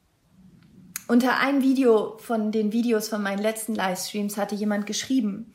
unter einem Video von den Videos von meinen letzten Livestreams hatte jemand geschrieben,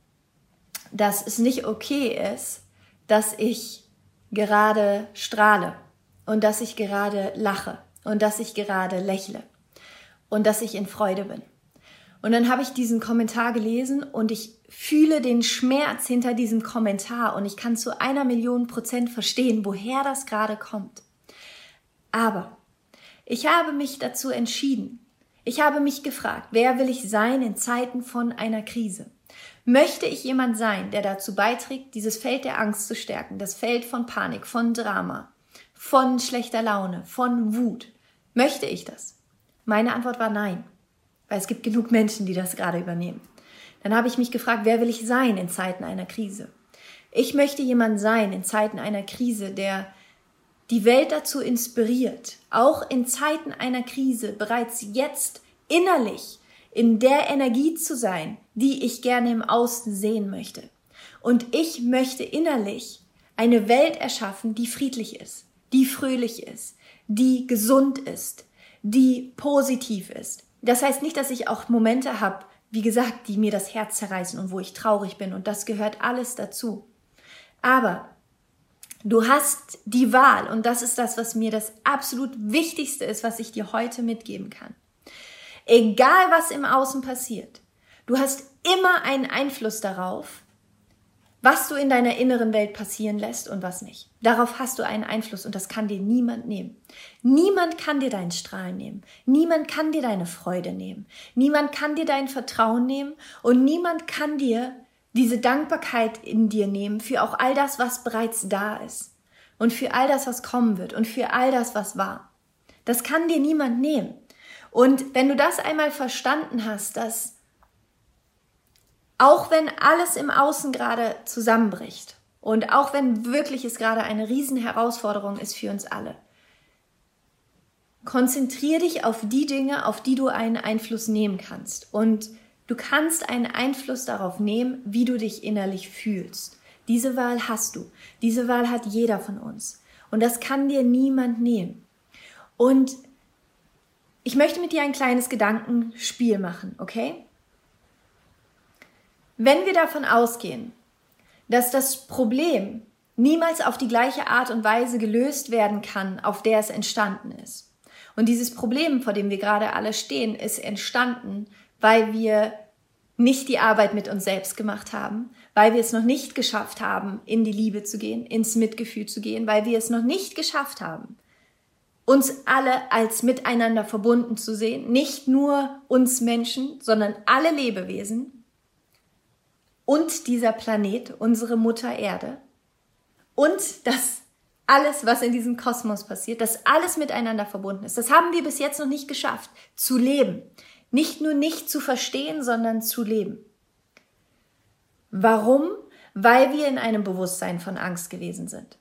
dass es nicht okay ist, dass ich gerade strahle und dass ich gerade lache und dass ich gerade lächle und dass ich in Freude bin. Und dann habe ich diesen Kommentar gelesen und ich fühle den Schmerz hinter diesem Kommentar, und ich kann zu einer Million Prozent verstehen, woher das gerade kommt. Aber ich habe mich dazu entschieden. Ich habe mich gefragt, wer will ich sein in Zeiten von einer Krise? Möchte ich jemand sein, der dazu beiträgt, dieses Feld der Angst zu stärken, das Feld von Panik, von Drama, von schlechter Laune, von Wut? Möchte ich das? Meine Antwort war nein. Weil es gibt genug Menschen, die das gerade übernehmen. Dann habe ich mich gefragt, wer will ich sein in Zeiten einer Krise? Ich möchte jemand sein in Zeiten einer Krise, der die Welt dazu inspiriert, auch in Zeiten einer Krise bereits jetzt innerlich in der Energie zu sein, die ich gerne im Außen sehen möchte. Und ich möchte innerlich eine Welt erschaffen, die friedlich ist, die fröhlich ist, die gesund ist, die positiv ist. Das heißt nicht, dass ich auch Momente habe, wie gesagt, die mir das Herz zerreißen und wo ich traurig bin, und das gehört alles dazu. Aber du hast die Wahl, und das ist das, was mir das absolut Wichtigste ist, was ich dir heute mitgeben kann. Egal, was im Außen passiert, du hast immer einen Einfluss darauf, was du in deiner inneren Welt passieren lässt und was nicht. Darauf hast du einen Einfluss, und das kann dir niemand nehmen. Niemand kann dir deinen Strahlen nehmen. Niemand kann dir deine Freude nehmen. Niemand kann dir dein Vertrauen nehmen, und niemand kann dir diese Dankbarkeit in dir nehmen für auch all das, was bereits da ist und für all das, was kommen wird und für all das, was war. Das kann dir niemand nehmen. Und wenn du das einmal verstanden hast, dass auch wenn alles im Außen gerade zusammenbricht und auch wenn wirklich es gerade eine riesen Herausforderung ist für uns alle, konzentriere dich auf die Dinge, auf die du einen Einfluss nehmen kannst. Und du kannst einen Einfluss darauf nehmen, wie du dich innerlich fühlst. Diese Wahl hast du. Diese Wahl hat jeder von uns. Und das kann dir niemand nehmen. Und ich möchte mit dir ein kleines Gedankenspiel machen, okay? Wenn wir davon ausgehen, dass das Problem niemals auf die gleiche Art und Weise gelöst werden kann, auf der es entstanden ist. Und dieses Problem, vor dem wir gerade alle stehen, ist entstanden, weil wir nicht die Arbeit mit uns selbst gemacht haben, weil wir es noch nicht geschafft haben, in die Liebe zu gehen, ins Mitgefühl zu gehen, weil wir es noch nicht geschafft haben, uns alle als miteinander verbunden zu sehen, nicht nur uns Menschen, sondern alle Lebewesen und dieser Planet, unsere Mutter Erde und das alles, was in diesem Kosmos passiert, dass alles miteinander verbunden ist. Das haben wir bis jetzt noch nicht geschafft, zu leben. Nicht nur nicht zu verstehen, sondern zu leben. Warum? Weil wir in einem Bewusstsein von Angst gewesen sind.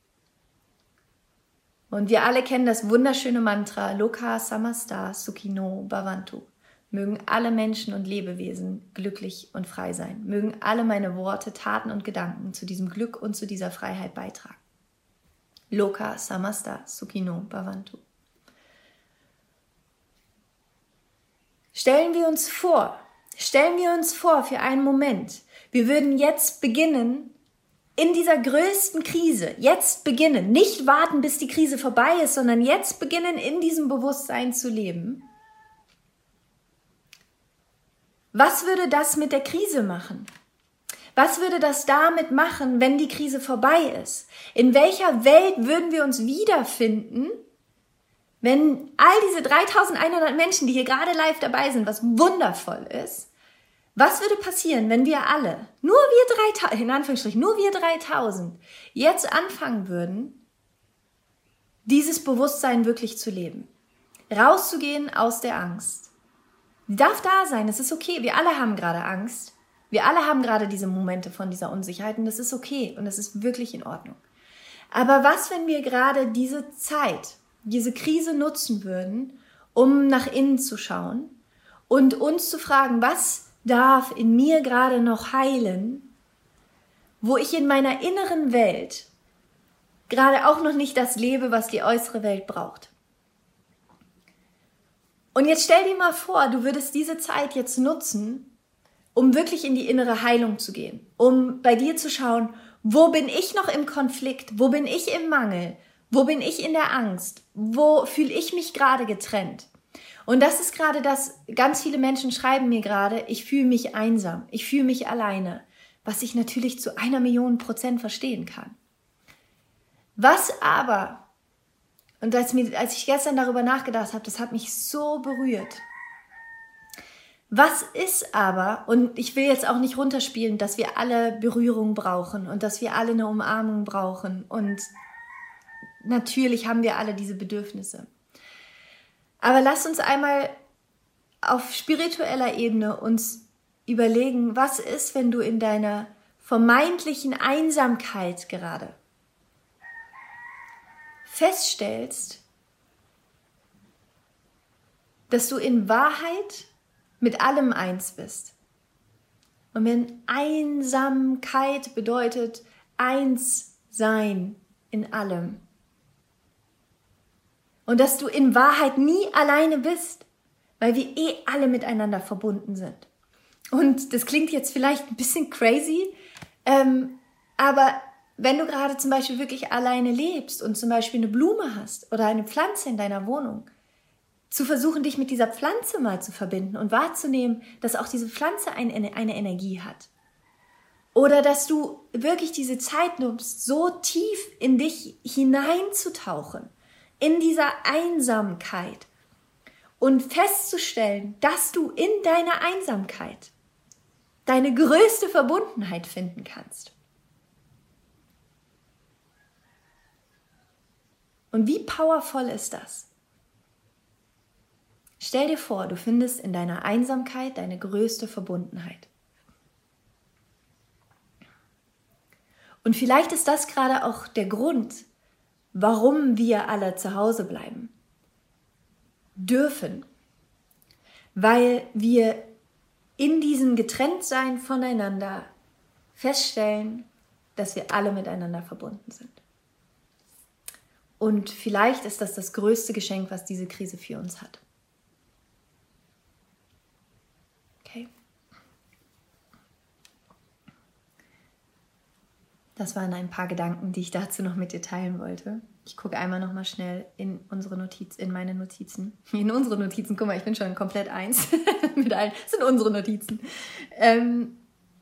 Und wir alle kennen das wunderschöne Mantra Loka Samasta Sukhino Bhavantu. Mögen alle Menschen und Lebewesen glücklich und frei sein. Mögen alle meine Worte, Taten und Gedanken zu diesem Glück und zu dieser Freiheit beitragen. Loka Samasta Sukhino Bhavantu. Stellen wir uns vor, stellen wir uns vor für einen Moment, wir würden jetzt beginnen, in dieser größten Krise, jetzt beginnen, nicht warten, bis die Krise vorbei ist, sondern jetzt beginnen, in diesem Bewusstsein zu leben. Was würde das mit der Krise machen? Was würde das damit machen, wenn die Krise vorbei ist? In welcher Welt würden wir uns wiederfinden, wenn all diese dreitausendeinhundert Menschen, die hier gerade live dabei sind, was wundervoll ist, was würde passieren, wenn wir alle, nur wir dreitausend, in Anführungsstrichen, nur wir dreitausend, jetzt anfangen würden, dieses Bewusstsein wirklich zu leben? Rauszugehen aus der Angst. Die darf da sein, es ist okay, wir alle haben gerade Angst. Wir alle haben gerade diese Momente von dieser Unsicherheit und das ist okay und das ist wirklich in Ordnung. Aber was, wenn wir gerade diese Zeit, diese Krise nutzen würden, um nach innen zu schauen und uns zu fragen, was darf in mir gerade noch heilen, wo ich in meiner inneren Welt gerade auch noch nicht das lebe, was die äußere Welt braucht. Und jetzt stell dir mal vor, du würdest diese Zeit jetzt nutzen, um wirklich in die innere Heilung zu gehen, um bei dir zu schauen, wo bin ich noch im Konflikt, wo bin ich im Mangel, wo bin ich in der Angst, wo fühle ich mich gerade getrennt. Und das ist gerade das, ganz viele Menschen schreiben mir gerade, ich fühle mich einsam, ich fühle mich alleine, was ich natürlich zu einer Million Prozent verstehen kann. Was aber, und als, mir, als ich gestern darüber nachgedacht habe, das hat mich so berührt. Was ist aber, und ich will jetzt auch nicht runterspielen, dass wir alle Berührung brauchen und dass wir alle eine Umarmung brauchen und natürlich haben wir alle diese Bedürfnisse. Aber lass uns einmal auf spiritueller Ebene uns überlegen, was ist, wenn du in deiner vermeintlichen Einsamkeit gerade feststellst, dass du in Wahrheit mit allem eins bist. Und wenn Einsamkeit bedeutet eins sein in allem. Und dass du in Wahrheit nie alleine bist, weil wir eh alle miteinander verbunden sind. Und das klingt jetzt vielleicht ein bisschen crazy, ähm, aber wenn du gerade zum Beispiel wirklich alleine lebst und zum Beispiel eine Blume hast oder eine Pflanze in deiner Wohnung, zu versuchen, dich mit dieser Pflanze mal zu verbinden und wahrzunehmen, dass auch diese Pflanze eine, eine Energie hat. Oder dass du wirklich diese Zeit nimmst, so tief in dich hineinzutauchen, in dieser Einsamkeit und festzustellen, dass du in deiner Einsamkeit deine größte Verbundenheit finden kannst. Und wie powerful ist das? Stell dir vor, du findest in deiner Einsamkeit deine größte Verbundenheit. Und vielleicht ist das gerade auch der Grund, warum wir alle zu Hause bleiben dürfen. Weil wir in diesem Getrenntsein voneinander feststellen, dass wir alle miteinander verbunden sind. Und vielleicht ist das das größte Geschenk, was diese Krise für uns hat. Okay. Das waren ein paar Gedanken, die ich dazu noch mit dir teilen wollte. Ich gucke einmal noch mal schnell in unsere Notiz, in meine Notizen. In unsere Notizen, guck mal, ich bin schon komplett eins mit allen. Das sind unsere Notizen. Ähm,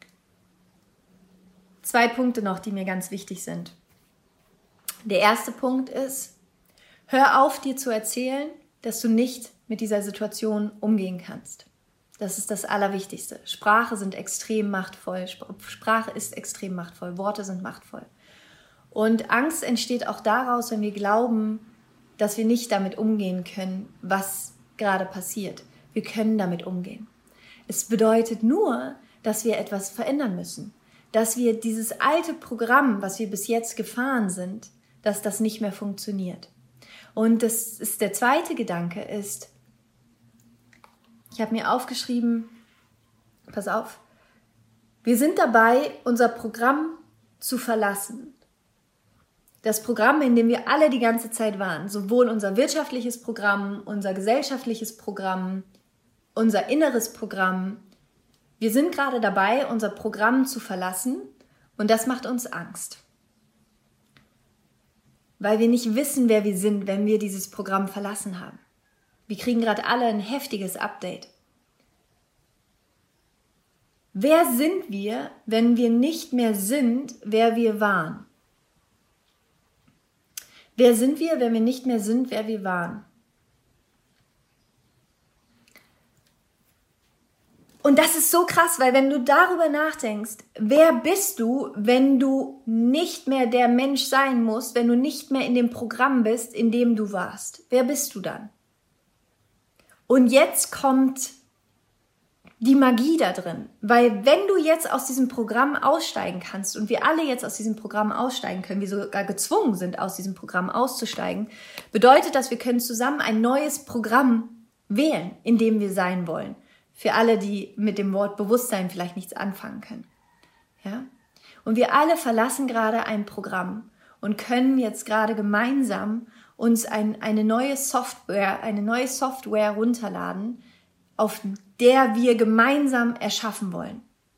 zwei Punkte noch, die mir ganz wichtig sind. Der erste Punkt ist, hör auf, dir zu erzählen, dass du nicht mit dieser Situation umgehen kannst. Das ist das Allerwichtigste. Sprache sind extrem machtvoll. Sprache ist extrem machtvoll. Worte sind machtvoll. Und Angst entsteht auch daraus, wenn wir glauben, dass wir nicht damit umgehen können, was gerade passiert. Wir können damit umgehen. Es bedeutet nur, dass wir etwas verändern müssen. Dass wir dieses alte Programm, was wir bis jetzt gefahren sind, dass das nicht mehr funktioniert. Und das ist der zweite Gedanke ist, ich habe mir aufgeschrieben, pass auf, wir sind dabei, unser Programm zu verlassen. Das Programm, in dem wir alle die ganze Zeit waren, sowohl unser wirtschaftliches Programm, unser gesellschaftliches Programm, unser inneres Programm. Wir sind gerade dabei, unser Programm zu verlassen und das macht uns Angst. Weil wir nicht wissen, wer wir sind, wenn wir dieses Programm verlassen haben. Wir kriegen gerade alle ein heftiges Update. Wer sind wir, wenn wir nicht mehr sind, wer wir waren? Wer sind wir, wenn wir nicht mehr sind, wer wir waren? Und das ist so krass, weil wenn du darüber nachdenkst, wer bist du, wenn du nicht mehr der Mensch sein musst, wenn du nicht mehr in dem Programm bist, in dem du warst? Wer bist du dann? Und jetzt kommt die Magie da drin, weil wenn du jetzt aus diesem Programm aussteigen kannst und wir alle jetzt aus diesem Programm aussteigen können, wir sogar gezwungen sind, aus diesem Programm auszusteigen, bedeutet das, wir können zusammen ein neues Programm wählen, in dem wir sein wollen. Für alle, die mit dem Wort Bewusstsein vielleicht nichts anfangen können. Ja? Und wir alle verlassen gerade ein Programm und können jetzt gerade gemeinsam uns ein, eine neue Software, eine neue Software runterladen, auf der wir gemeinsam erschaffen wollen.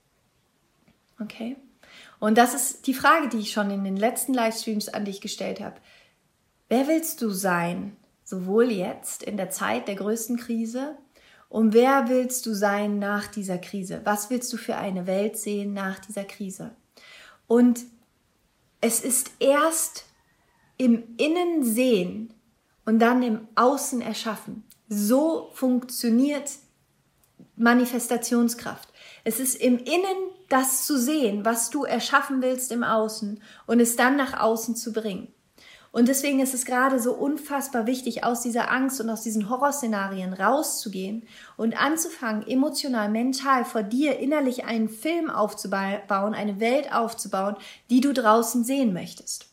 Okay? Und das ist die Frage, die ich schon in den letzten Livestreams an dich gestellt habe. Wer willst du sein, sowohl jetzt in der Zeit der größten Krise, und wer willst du sein nach dieser Krise? Was willst du für eine Welt sehen nach dieser Krise? Und es ist erst im Innen sehen und dann im Außen erschaffen. So funktioniert Manifestationskraft. Es ist im Innen das zu sehen, was du erschaffen willst im Außen und es dann nach außen zu bringen. Und deswegen ist es gerade so unfassbar wichtig, aus dieser Angst und aus diesen Horrorszenarien rauszugehen und anzufangen, emotional, mental vor dir innerlich einen Film aufzubauen, eine Welt aufzubauen, die du draußen sehen möchtest.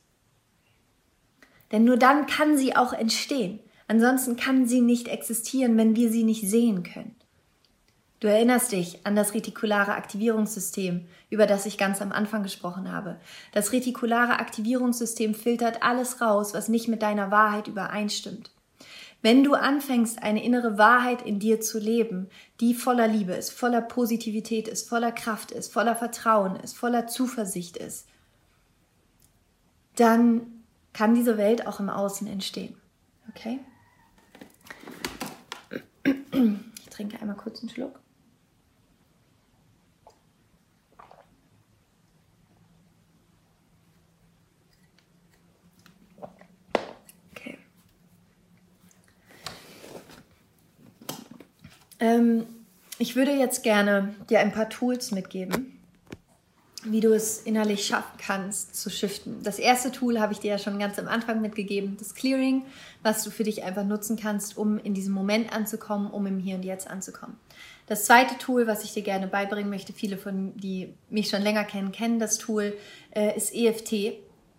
Denn nur dann kann sie auch entstehen. Ansonsten kann sie nicht existieren, wenn wir sie nicht sehen können. Du erinnerst dich an das retikulare Aktivierungssystem, über das ich ganz am Anfang gesprochen habe. Das retikulare Aktivierungssystem filtert alles raus, was nicht mit deiner Wahrheit übereinstimmt. Wenn du anfängst, eine innere Wahrheit in dir zu leben, die voller Liebe ist, voller Positivität ist, voller Kraft ist, voller Vertrauen ist, voller Zuversicht ist, dann kann diese Welt auch im Außen entstehen. Okay? Ich trinke einmal kurz einen Schluck. Ich würde jetzt gerne dir ein paar Tools mitgeben, wie du es innerlich schaffen kannst, zu shiften. Das erste Tool habe ich dir ja schon ganz am Anfang mitgegeben, das Clearing, was du für dich einfach nutzen kannst, um in diesem Moment anzukommen, um im Hier und Jetzt anzukommen. Das zweite Tool, was ich dir gerne beibringen möchte, viele von die mich schon länger kennen, kennen das Tool, äh, ist E F T.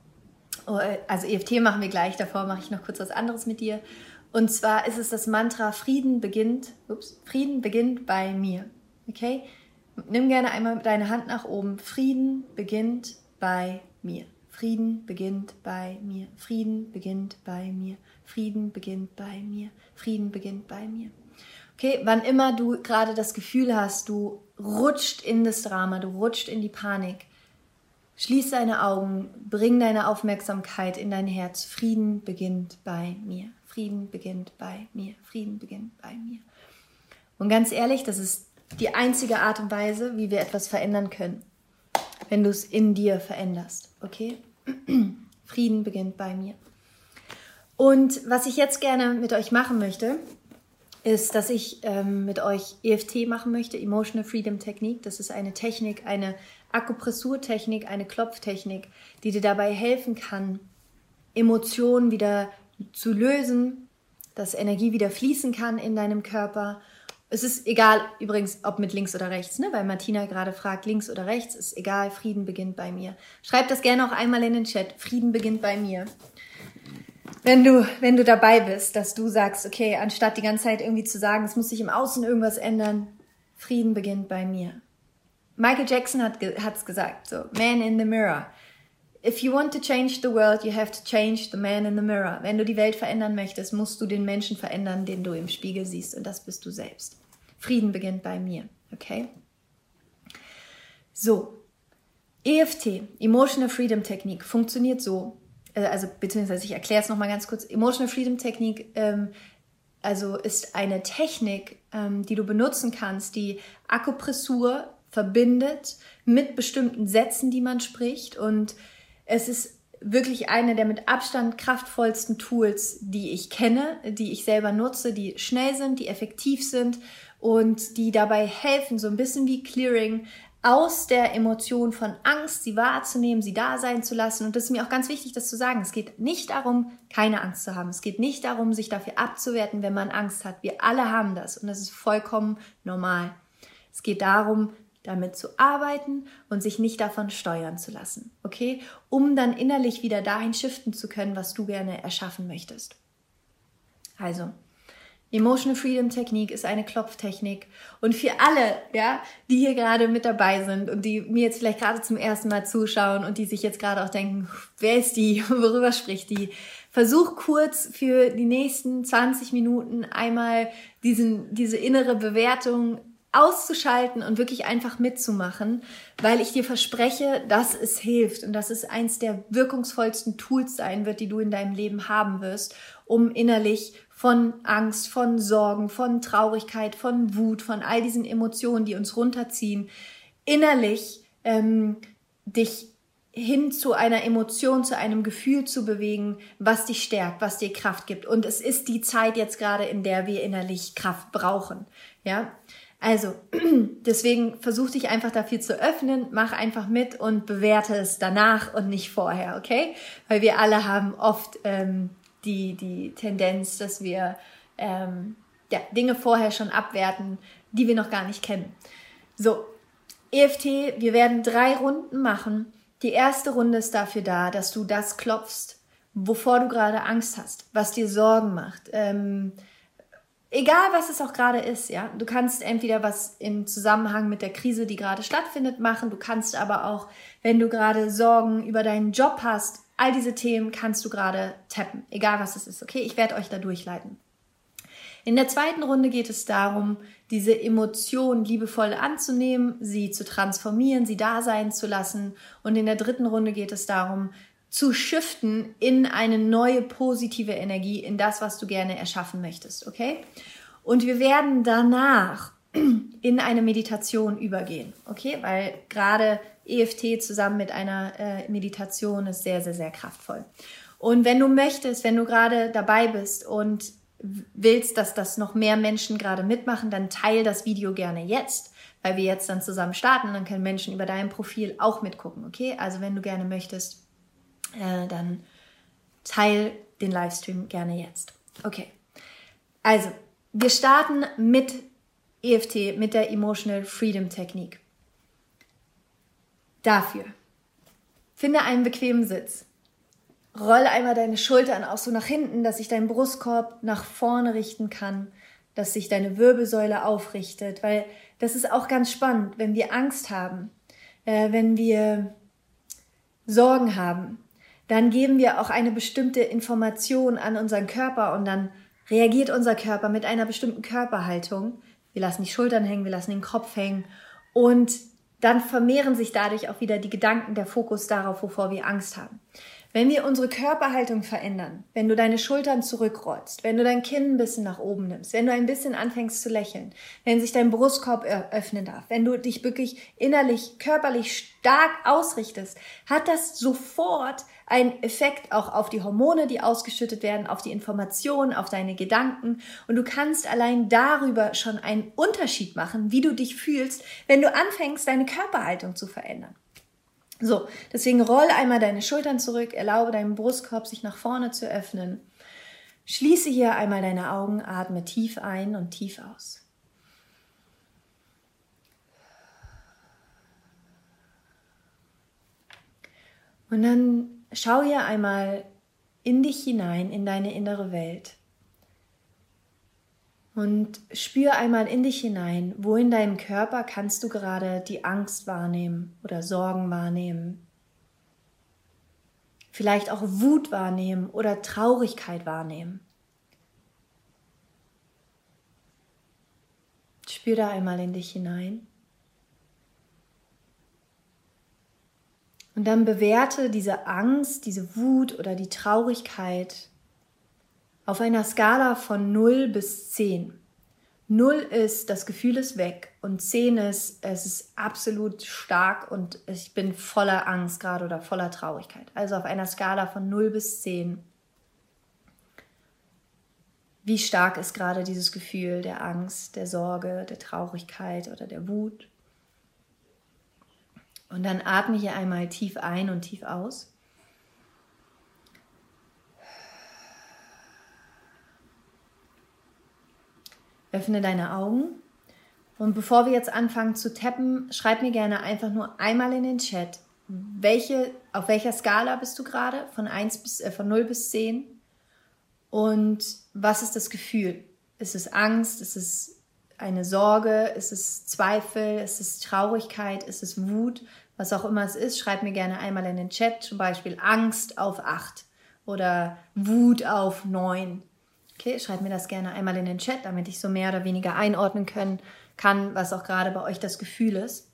Also E F T machen wir gleich, davor mache ich noch kurz was anderes mit dir. Und zwar ist es das Mantra, Frieden beginnt, ups, Frieden beginnt bei mir. Okay? Nimm gerne einmal deine Hand nach oben. Frieden beginnt bei mir. Frieden beginnt bei mir. Frieden beginnt bei mir. Frieden beginnt bei mir. Frieden beginnt bei mir. Okay, wann immer du gerade das Gefühl hast, du rutscht in das Drama, du rutscht in die Panik, schließ deine Augen, bring deine Aufmerksamkeit in dein Herz. Frieden beginnt bei mir. Frieden beginnt bei mir. Frieden beginnt bei mir. Und ganz ehrlich, das ist die einzige Art und Weise, wie wir etwas verändern können, wenn du es in dir veränderst, okay? Frieden beginnt bei mir. Und was ich jetzt gerne mit euch machen möchte, ist, dass ich ähm, mit euch E F T machen möchte, Emotional Freedom Technique. Das ist eine Technik, eine Akupressurtechnik, eine Klopftechnik, die dir dabei helfen kann, Emotionen wieder zu lösen, dass Energie wieder fließen kann in deinem Körper. Es ist egal, übrigens, ob mit links oder rechts, ne? Weil Martina gerade fragt, links oder rechts, ist egal, Frieden beginnt bei mir. Schreib das gerne auch einmal in den Chat, Frieden beginnt bei mir. Wenn du, wenn du dabei bist, dass du sagst, okay, anstatt die ganze Zeit irgendwie zu sagen, es muss sich im Außen irgendwas ändern, Frieden beginnt bei mir. Michael Jackson hat hat's gesagt, so, Man in the Mirror. If you want to change the world, you have to change the man in the mirror. Wenn du die Welt verändern möchtest, musst du den Menschen verändern, den du im Spiegel siehst. Und das bist du selbst. Frieden beginnt bei mir. Okay? So. E F T, Emotional Freedom Technique, funktioniert so. Also, beziehungsweise ich erkläre es nochmal ganz kurz. Emotional Freedom Technique, ähm, also ist eine Technik, ähm, die du benutzen kannst, die Akupressur verbindet mit bestimmten Sätzen, die man spricht. Und es ist wirklich eine der mit Abstand kraftvollsten Tools, die ich kenne, die ich selber nutze, die schnell sind, die effektiv sind und die dabei helfen, so ein bisschen wie Clearing, aus der Emotion von Angst, sie wahrzunehmen, sie da sein zu lassen. Und das ist mir auch ganz wichtig, das zu sagen. Es geht nicht darum, keine Angst zu haben. Es geht nicht darum, sich dafür abzuwerten, wenn man Angst hat. Wir alle haben das und das ist vollkommen normal. Es geht darum, damit zu arbeiten und sich nicht davon steuern zu lassen, okay? Um dann innerlich wieder dahin shiften zu können, was du gerne erschaffen möchtest. Also, Emotional Freedom Technique ist eine Klopftechnik und für alle, ja, die hier gerade mit dabei sind und die mir jetzt vielleicht gerade zum ersten Mal zuschauen und die sich jetzt gerade auch denken, wer ist die, worüber spricht die? Versuch kurz für die nächsten zwanzig Minuten einmal diesen, diese innere Bewertung auszuschalten und wirklich einfach mitzumachen, weil ich dir verspreche, dass es hilft und dass es eins der wirkungsvollsten Tools sein wird, die du in deinem Leben haben wirst, um innerlich von Angst, von Sorgen, von Traurigkeit, von Wut, von all diesen Emotionen, die uns runterziehen, innerlich ähm, dich hin zu einer Emotion, zu einem Gefühl zu bewegen, was dich stärkt, was dir Kraft gibt. Und es ist die Zeit jetzt gerade, in der wir innerlich Kraft brauchen. Ja, also deswegen versuch dich einfach dafür zu öffnen, mach einfach mit und bewerte es danach und nicht vorher, okay? Weil wir alle haben oft ähm, die die Tendenz, dass wir ähm, ja, Dinge vorher schon abwerten, die wir noch gar nicht kennen. So, E F T, wir werden drei Runden machen. Die erste Runde ist dafür da, dass du das klopfst, wovor du gerade Angst hast, was dir Sorgen macht. Ähm, egal, was es auch gerade ist, ja. Du kannst entweder was im Zusammenhang mit der Krise, die gerade stattfindet, machen. Du kannst aber auch, wenn du gerade Sorgen über deinen Job hast, all diese Themen kannst du gerade tappen. Egal, was es ist, okay? Ich werde euch da durchleiten. In der zweiten Runde geht es darum, diese Emotionen liebevoll anzunehmen, sie zu transformieren, sie da sein zu lassen. Und in der dritten Runde geht es darum, zu shiften in eine neue positive Energie, in das, was du gerne erschaffen möchtest, okay? Und wir werden danach in eine Meditation übergehen, okay? Weil gerade E F T zusammen mit einer äh, Meditation ist sehr, sehr, sehr kraftvoll. Und wenn du möchtest, wenn du gerade dabei bist und willst, dass das noch mehr Menschen gerade mitmachen, dann teile das Video gerne jetzt, weil wir jetzt dann zusammen starten. Dann können Menschen über dein Profil auch mitgucken, okay? Also wenn du gerne möchtest, äh, dann teile den Livestream gerne jetzt. Okay, also wir starten mit E F T, mit der Emotional Freedom Technik. Dafür finde einen bequemen Sitz. Roll einmal deine Schultern auch so nach hinten, dass sich dein Brustkorb nach vorne richten kann, dass sich deine Wirbelsäule aufrichtet, weil das ist auch ganz spannend, wenn wir Angst haben, äh, wenn wir Sorgen haben, dann geben wir auch eine bestimmte Information an unseren Körper und dann reagiert unser Körper mit einer bestimmten Körperhaltung. Wir lassen die Schultern hängen, wir lassen den Kopf hängen und dann vermehren sich dadurch auch wieder die Gedanken, der Fokus darauf, wovor wir Angst haben. Wenn wir unsere Körperhaltung verändern, wenn du deine Schultern zurückrollst, wenn du dein Kinn ein bisschen nach oben nimmst, wenn du ein bisschen anfängst zu lächeln, wenn sich dein Brustkorb öffnen darf, wenn du dich wirklich innerlich, körperlich stark ausrichtest, hat das sofort einen Effekt auch auf die Hormone, die ausgeschüttet werden, auf die Informationen, auf deine Gedanken. Und du kannst allein darüber schon einen Unterschied machen, wie du dich fühlst, wenn du anfängst, deine Körperhaltung zu verändern. So, deswegen roll einmal deine Schultern zurück, erlaube deinem Brustkorb, sich nach vorne zu öffnen. Schließe hier einmal deine Augen, atme tief ein und tief aus. Und dann schau hier einmal in dich hinein, in deine innere Welt. Und spür einmal in dich hinein, wo in deinem Körper kannst du gerade die Angst wahrnehmen oder Sorgen wahrnehmen. Vielleicht auch Wut wahrnehmen oder Traurigkeit wahrnehmen. Spür da einmal in dich hinein. Und dann bewerte diese Angst, diese Wut oder die Traurigkeit auf einer Skala von null bis zehn. null ist, das Gefühl ist weg und zehn ist, es ist absolut stark und ich bin voller Angst gerade oder voller Traurigkeit. Also auf einer Skala von null bis zehn. Wie stark ist gerade dieses Gefühl der Angst, der Sorge, der Traurigkeit oder der Wut? Und dann atme hier einmal tief ein und tief aus. Öffne deine Augen und bevor wir jetzt anfangen zu tappen, schreib mir gerne einfach nur einmal in den Chat, welche, auf welcher Skala bist du gerade, von, eins bis, äh, von null bis zehn und was ist das Gefühl? Ist es Angst, ist es eine Sorge, ist es Zweifel, ist es Traurigkeit, ist es Wut, was auch immer es ist, schreib mir gerne einmal in den Chat, zum Beispiel Angst auf acht oder Wut auf neun. Okay, schreibt mir das gerne einmal in den Chat, damit ich so mehr oder weniger einordnen können kann, was auch gerade bei euch das Gefühl ist.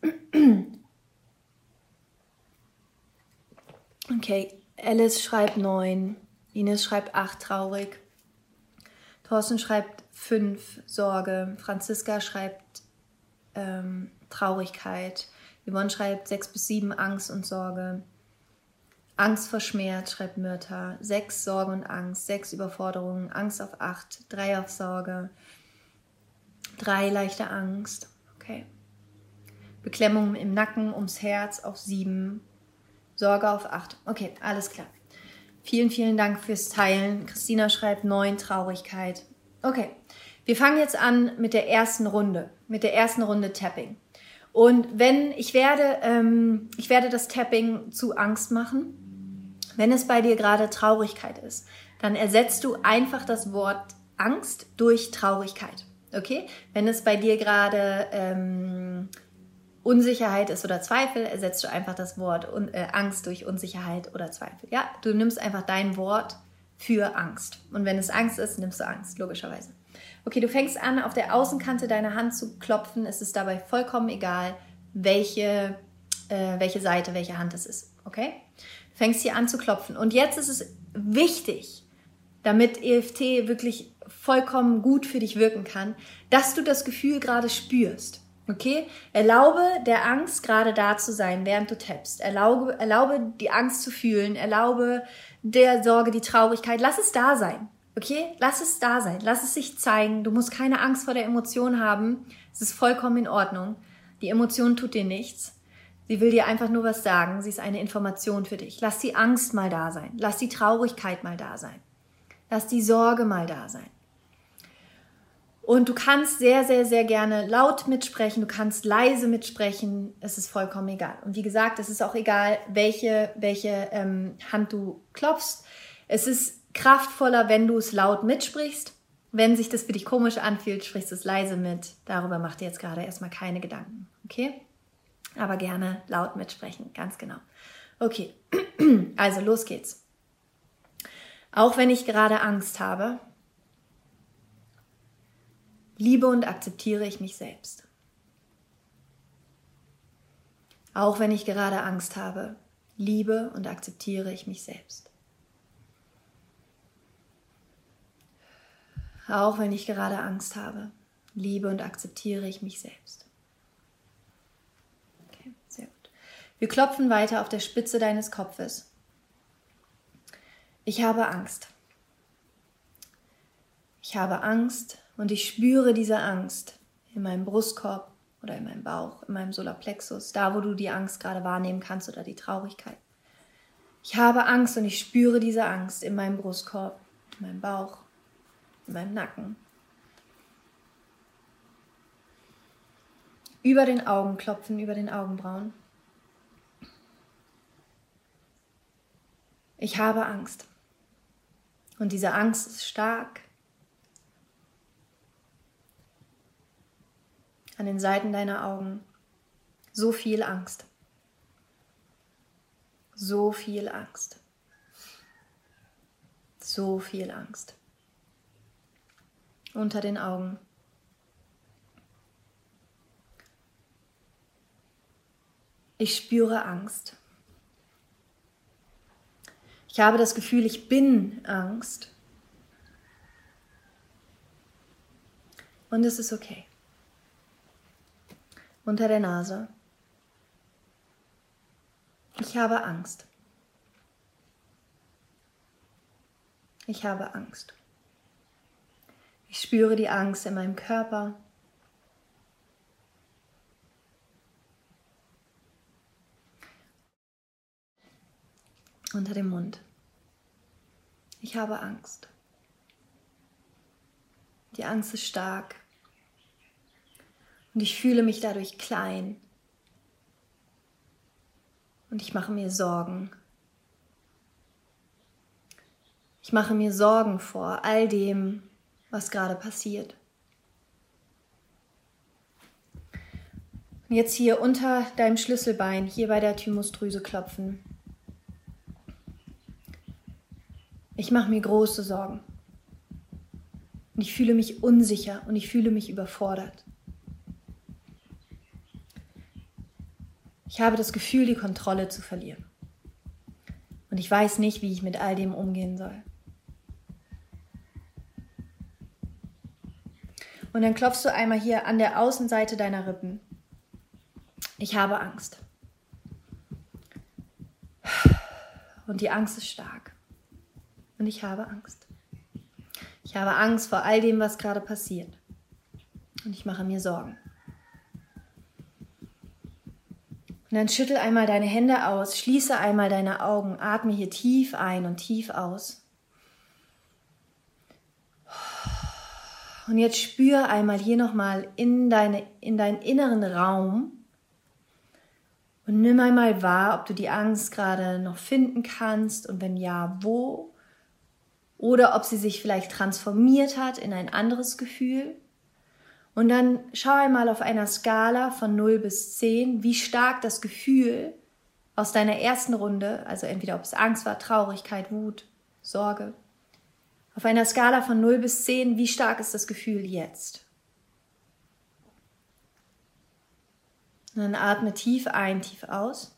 Okay, Alice schreibt neun, Ines schreibt acht, traurig. Thorsten schreibt fünf, Sorge. Franziska schreibt ähm, Traurigkeit. Yvonne schreibt sechs bis sieben, Angst und Sorge. Angst vor Schmerz, schreibt Myrtha. sechs, Sorge und Angst. sechs, Überforderung. Angst auf acht. drei auf Sorge. drei, leichte Angst. Okay. Beklemmung im Nacken, ums Herz auf sieben. Sorge auf acht. Okay, alles klar. Vielen, vielen Dank fürs Teilen. Christina schreibt neun, Traurigkeit. Okay, wir fangen jetzt an mit der ersten Runde. Mit der ersten Runde Tapping. Und wenn, ich werde, ähm, ich werde das Tapping zu Angst machen. Wenn es bei dir gerade Traurigkeit ist, dann ersetzt du einfach das Wort Angst durch Traurigkeit. Okay? Wenn es bei dir gerade ähm, Unsicherheit ist oder Zweifel, ersetzt du einfach das Wort Un- äh, Angst durch Unsicherheit oder Zweifel. Ja? Du nimmst einfach dein Wort für Angst. Und wenn es Angst ist, nimmst du Angst, logischerweise. Okay, du fängst an, auf der Außenkante deiner Hand zu klopfen. Es ist dabei vollkommen egal, welche, äh, welche Seite, welche Hand es ist. Okay? Du fängst hier an zu klopfen. Und jetzt ist es wichtig, damit E F T wirklich vollkommen gut für dich wirken kann, dass du das Gefühl gerade spürst. Okay? Erlaube der Angst gerade da zu sein, während du tappst. Erlaube, erlaube die Angst zu fühlen. Erlaube der Sorge, die Traurigkeit. Lass es da sein. Okay, lass es da sein, lass es sich zeigen. Du musst keine Angst vor der Emotion haben. Es ist vollkommen in Ordnung. Die Emotion tut dir nichts. Sie will dir einfach nur was sagen. Sie ist eine Information für dich. Lass die Angst mal da sein. Lass die Traurigkeit mal da sein. Lass die Sorge mal da sein. Und du kannst sehr, sehr, sehr gerne laut mitsprechen. Du kannst leise mitsprechen. Es ist vollkommen egal. Und wie gesagt, es ist auch egal, welche, welche ähm, Hand du klopfst. Es ist kraftvoller, wenn du es laut mitsprichst. Wenn sich das für dich komisch anfühlt, sprichst du es leise mit. Darüber mach dir jetzt gerade erstmal keine Gedanken. Okay? Aber gerne laut mitsprechen, ganz genau. Okay, also los geht's. Auch wenn ich gerade Angst habe, liebe und akzeptiere ich mich selbst. Auch wenn ich gerade Angst habe, liebe und akzeptiere ich mich selbst. Auch wenn ich gerade Angst habe, liebe und akzeptiere ich mich selbst. Okay, sehr gut. Wir klopfen weiter auf der Spitze deines Kopfes. Ich habe Angst. Ich habe Angst und ich spüre diese Angst in meinem Brustkorb oder in meinem Bauch, in meinem Solarplexus, da wo du die Angst gerade wahrnehmen kannst oder die Traurigkeit. Ich habe Angst und ich spüre diese Angst in meinem Brustkorb, in meinem Bauch, in meinem Nacken. Über den Augen klopfen, über den Augenbrauen. Ich habe Angst. Und diese Angst ist stark. An den Seiten deiner Augen. So viel Angst. So viel Angst. So viel Angst. Unter den Augen. Ich spüre Angst. Ich habe das Gefühl, ich bin Angst. Und es ist okay. Unter der Nase. Ich habe Angst. Ich habe Angst. Ich spüre die Angst in meinem Körper. Unter dem Mund. Ich habe Angst. Die Angst ist stark. Und ich fühle mich dadurch klein. Und ich mache mir Sorgen. Ich mache mir Sorgen vor all dem, was gerade passiert. Und jetzt hier unter deinem Schlüsselbein, hier bei der Thymusdrüse klopfen. Ich mache mir große Sorgen. Und ich fühle mich unsicher und ich fühle mich überfordert. Ich habe das Gefühl, die Kontrolle zu verlieren. Und ich weiß nicht, wie ich mit all dem umgehen soll. Und dann klopfst du einmal hier an der Außenseite deiner Rippen. Ich habe Angst. Und die Angst ist stark. Und ich habe Angst. Ich habe Angst vor all dem, was gerade passiert. Und ich mache mir Sorgen. Und dann schüttel einmal deine Hände aus, schließe einmal deine Augen, atme hier tief ein und tief aus. Und jetzt spür einmal hier nochmal in, deine, in deinen inneren Raum und nimm einmal wahr, ob du die Angst gerade noch finden kannst und wenn ja, wo? Oder ob sie sich vielleicht transformiert hat in ein anderes Gefühl. Und dann schau einmal auf einer Skala von null bis zehn, wie stark das Gefühl aus deiner ersten Runde, also entweder ob es Angst war, Traurigkeit, Wut, Sorge, auf einer Skala von null bis zehn, wie stark ist das Gefühl jetzt? Und dann atme tief ein, tief aus.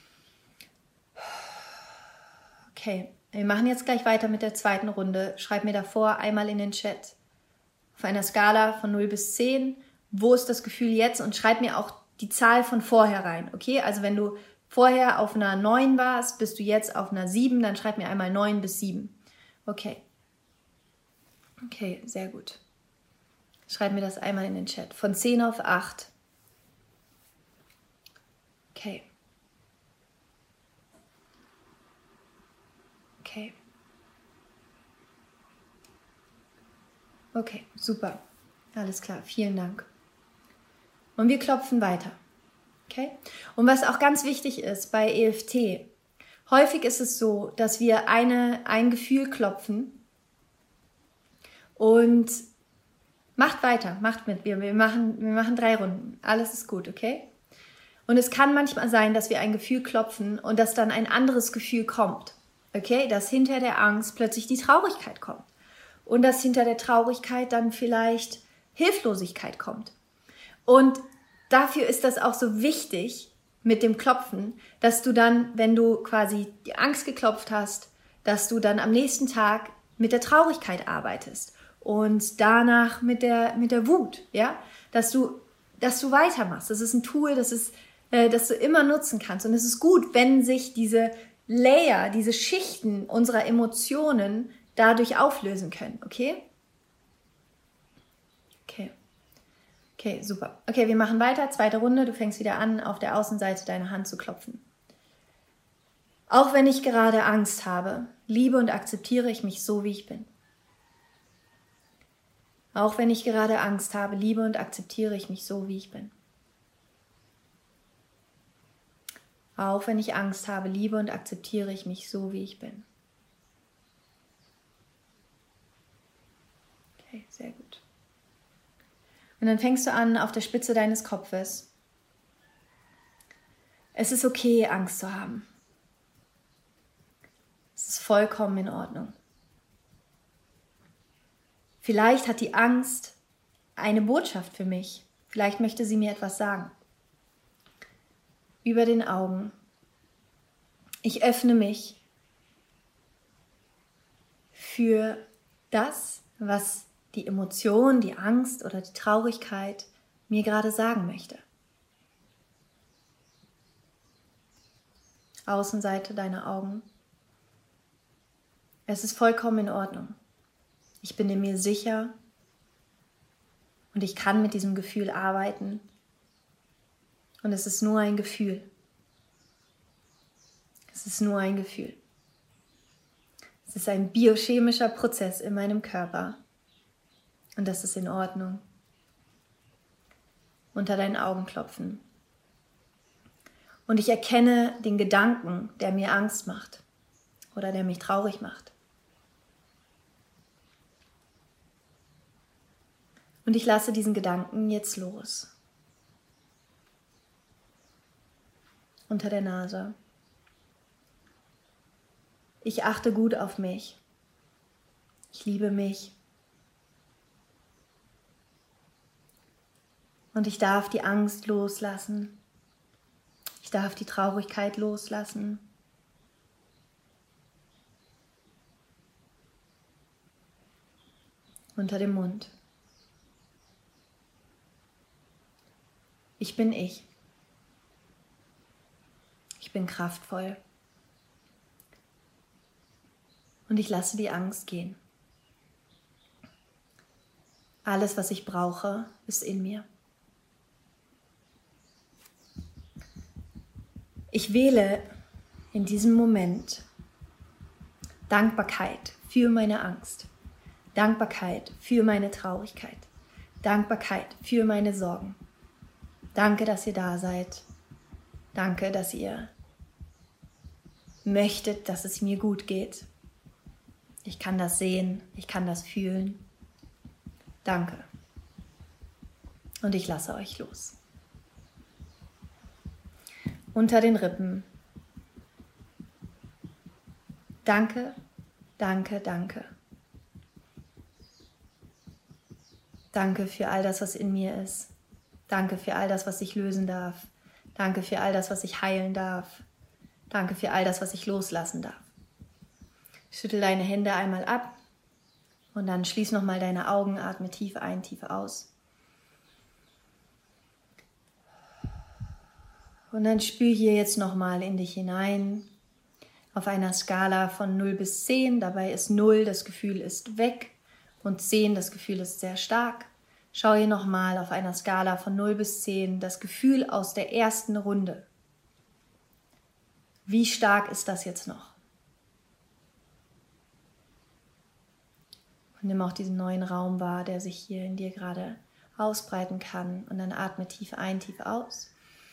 Okay, wir machen jetzt gleich weiter mit der zweiten Runde. Schreib mir davor einmal in den Chat. Auf einer Skala von null bis zehn, wo ist das Gefühl jetzt? Und schreib mir auch die Zahl von vorher rein, okay? Also wenn du vorher auf einer neun warst, bist du jetzt auf einer sieben, dann schreib mir einmal neun bis sieben. Okay. Okay, sehr gut. Schreib mir das einmal in den Chat. Von zehn auf acht. Okay. Okay. Okay, super. Alles klar, vielen Dank. Und wir klopfen weiter. Okay? Und was auch ganz wichtig ist bei E F T, häufig ist es so, dass wir eine, ein Gefühl klopfen und macht weiter, macht mit. Wir, wir, machen, wir machen drei Runden. Alles ist gut, okay? Und es kann manchmal sein, dass wir ein Gefühl klopfen und dass dann ein anderes Gefühl kommt. Okay? Dass hinter der Angst plötzlich die Traurigkeit kommt. Und dass hinter der Traurigkeit dann vielleicht Hilflosigkeit kommt. Und dafür ist das auch so wichtig mit dem Klopfen, dass du dann, wenn du quasi die Angst geklopft hast, dass du dann am nächsten Tag mit der Traurigkeit arbeitest und danach mit der, mit der Wut, ja, dass du, dass du weitermachst. Das ist ein Tool, das, ist, äh, das du immer nutzen kannst. Und es ist gut, wenn sich diese Layer, diese Schichten unserer Emotionen dadurch auflösen können, okay? Okay. Okay, super. Okay, wir machen weiter. Zweite Runde. Du fängst wieder an, auf der Außenseite deine Hand zu klopfen. Auch wenn ich gerade Angst habe, liebe und akzeptiere ich mich so, wie ich bin. Auch wenn ich gerade Angst habe, liebe und akzeptiere ich mich so, wie ich bin. Auch wenn ich Angst habe, liebe und akzeptiere ich mich so, wie ich bin. Okay, sehr gut. Und dann fängst du an auf der Spitze deines Kopfes. Es ist okay, Angst zu haben. Es ist vollkommen in Ordnung. Vielleicht hat die Angst eine Botschaft für mich. Vielleicht möchte sie mir etwas sagen. Über den Augen. Ich öffne mich für das, was die Emotion, die Angst oder die Traurigkeit mir gerade sagen möchte. Außenseite deiner Augen. Es ist vollkommen in Ordnung. Ich bin in mir sicher und ich kann mit diesem Gefühl arbeiten. Und es ist nur ein Gefühl. Es ist nur ein Gefühl. Es ist ein biochemischer Prozess in meinem Körper. Und das ist in Ordnung. Unter deinen Augen klopfen. Und ich erkenne den Gedanken, der mir Angst macht oder der mich traurig macht. Und ich lasse diesen Gedanken jetzt los. Unter der Nase. Ich achte gut auf mich. Ich liebe mich. Und ich darf die Angst loslassen. Ich darf die Traurigkeit loslassen. Unter dem Mund. Ich bin ich. Ich bin kraftvoll. Und ich lasse die Angst gehen. Alles, was ich brauche, ist in mir. Ich wähle in diesem Moment Dankbarkeit für meine Angst, Dankbarkeit für meine Traurigkeit, Dankbarkeit für meine Sorgen. Danke, dass ihr da seid. Danke, dass ihr möchtet, dass es mir gut geht. Ich kann das sehen, ich kann das fühlen. Danke. Und ich lasse euch los. Unter den Rippen. Danke, danke, danke. Danke für all das, was in mir ist. Danke für all das, was ich lösen darf. Danke für all das, was ich heilen darf. Danke für all das, was ich loslassen darf. Schüttel deine Hände einmal ab und dann schließ nochmal deine Augen, atme tief ein, tief aus. Und dann spür hier jetzt nochmal in dich hinein, auf einer Skala von null bis zehn. Dabei ist null, das Gefühl ist weg. und zehn, das Gefühl ist sehr stark. Schau hier nochmal auf einer Skala von null bis zehn das Gefühl aus der ersten Runde. Wie stark ist das jetzt noch? Und nimm auch diesen neuen Raum wahr, der sich hier in dir gerade ausbreiten kann. Und dann atme tief ein, tief aus.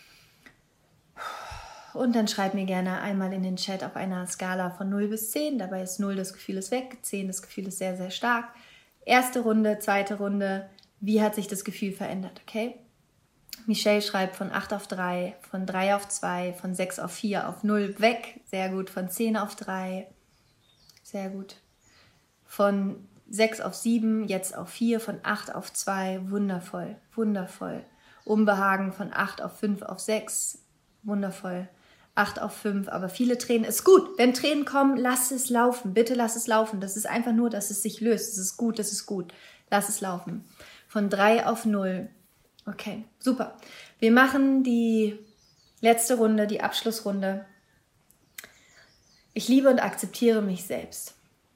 Und dann schreib mir gerne einmal in den Chat auf einer Skala von null bis zehn. Dabei ist null, das Gefühl ist weg, zehn, das Gefühl ist sehr, sehr stark. Erste Runde, zweite Runde, wie hat sich das Gefühl verändert, okay? Michelle schreibt von acht auf drei, von drei auf zwei, von sechs auf vier, auf null, weg, sehr gut, von zehn auf drei, sehr gut. Von sechs auf sieben, jetzt auf vier, von acht auf zwei, wundervoll, wundervoll. Unbehagen von acht auf fünf auf sechs, wundervoll. acht auf fünf, aber viele Tränen, ist gut. Wenn Tränen kommen, lass es laufen, bitte lass es laufen. Das ist einfach nur, dass es sich löst. Das ist gut, das ist gut. Lass es laufen. Von drei auf null. Okay, super. Wir machen die letzte Runde, die Abschlussrunde. Ich liebe und akzeptiere mich selbst.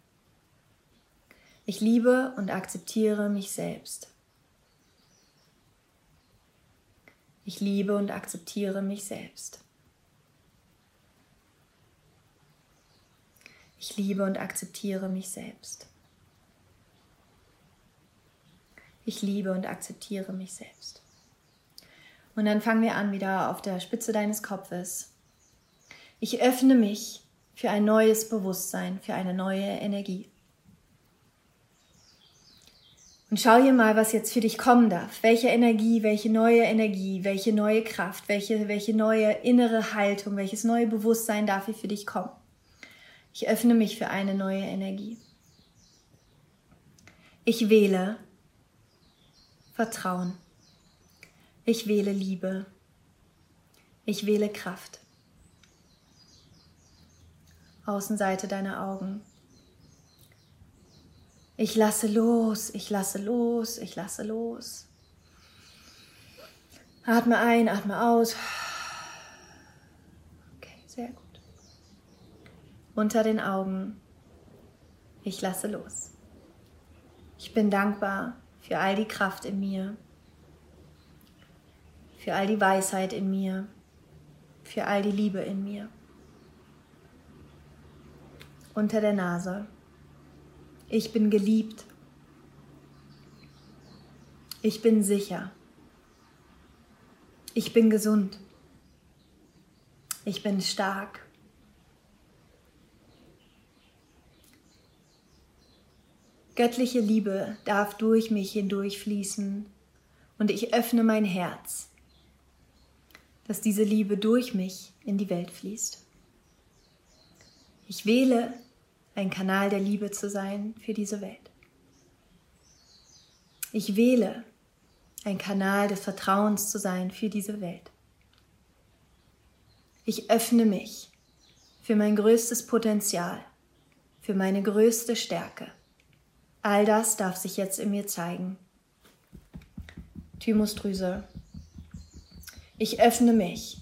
Ich liebe und akzeptiere mich selbst. Ich liebe und akzeptiere mich selbst. Ich liebe und akzeptiere mich selbst. Ich liebe und akzeptiere mich selbst. Und dann fangen wir an wieder auf der Spitze deines Kopfes. Ich öffne mich für ein neues Bewusstsein, für eine neue Energie. Und schau hier mal, was jetzt für dich kommen darf. Welche Energie, welche neue Energie, welche neue Kraft, welche, welche neue innere Haltung, welches neue Bewusstsein darf hier für dich kommen. Ich öffne mich für eine neue Energie. Ich wähle Vertrauen. Ich wähle Liebe. Ich wähle Kraft. Außenseite deiner Augen. Ich lasse los, ich lasse los, ich lasse los. Atme ein, atme aus. Okay, sehr gut. Unter den Augen. Ich lasse los. Ich bin dankbar für all die Kraft in mir, für all die Weisheit in mir, für all die Liebe in mir. Unter der Nase. Ich bin geliebt. Ich bin sicher. Ich bin gesund. Ich bin stark. Göttliche Liebe darf durch mich hindurch fließen und ich öffne mein Herz, dass diese Liebe durch mich in die Welt fließt. Ich wähle, ein Kanal der Liebe zu sein für diese Welt. Ich wähle, ein Kanal des Vertrauens zu sein für diese Welt. Ich öffne mich für mein größtes Potenzial, für meine größte Stärke. All das darf sich jetzt in mir zeigen. Thymusdrüse. Ich öffne mich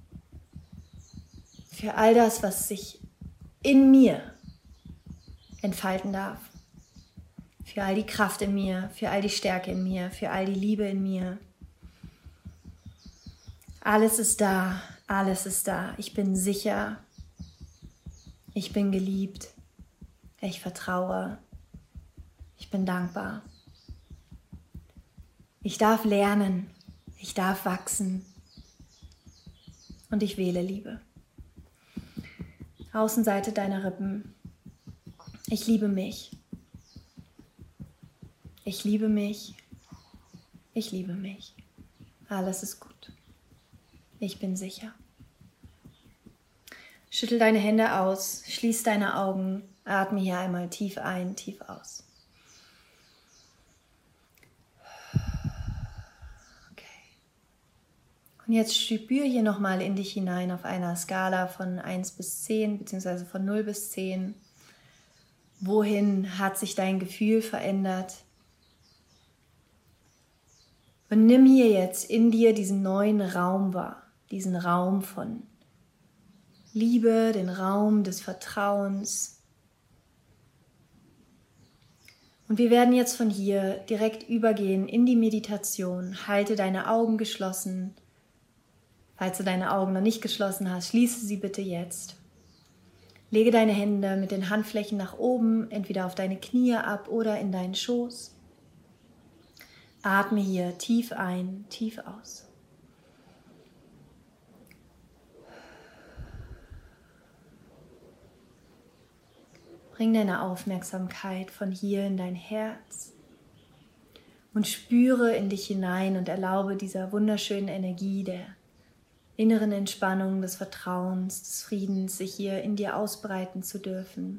für all das, was sich in mir entfalten darf. Für all die Kraft in mir, für all die Stärke in mir, für all die Liebe in mir. Alles ist da, alles ist da. Ich bin sicher. Ich bin geliebt. Ich vertraue. Ich bin dankbar. Ich darf lernen. Ich darf wachsen. Und ich wähle Liebe. Außenseite deiner Rippen. Ich liebe mich. Ich liebe mich. Ich liebe mich. Alles ist gut. Ich bin sicher. Schüttel deine Hände aus, schließ deine Augen, atme hier einmal tief ein, tief aus. Okay. Und jetzt spür hier nochmal in dich hinein auf einer Skala von eins bis zehn, beziehungsweise von null bis zehn. Wohin hat sich dein Gefühl verändert? Und nimm hier jetzt in dir diesen neuen Raum wahr, diesen Raum von Liebe, den Raum des Vertrauens. Und wir werden jetzt von hier direkt übergehen in die Meditation. Halte deine Augen geschlossen. Falls du deine Augen noch nicht geschlossen hast, schließe sie bitte jetzt. Lege deine Hände mit den Handflächen nach oben, entweder auf deine Knie ab oder in deinen Schoß. Atme hier tief ein, tief aus. Bring deine Aufmerksamkeit von hier in dein Herz und spüre in dich hinein und erlaube dieser wunderschönen Energie der inneren Entspannung, des Vertrauens, des Friedens, sich hier in dir ausbreiten zu dürfen.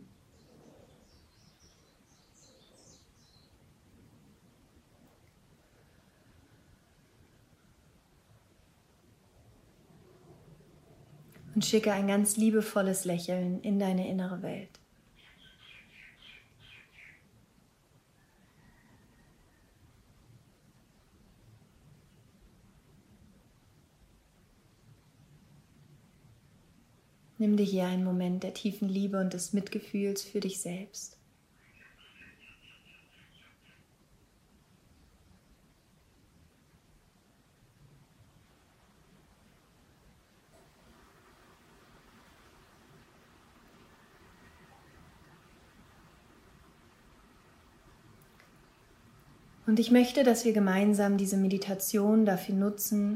Und schicke ein ganz liebevolles Lächeln in deine innere Welt. Nimm dir hier einen Moment der tiefen Liebe und des Mitgefühls für dich selbst. Und ich möchte, dass wir gemeinsam diese Meditation dafür nutzen,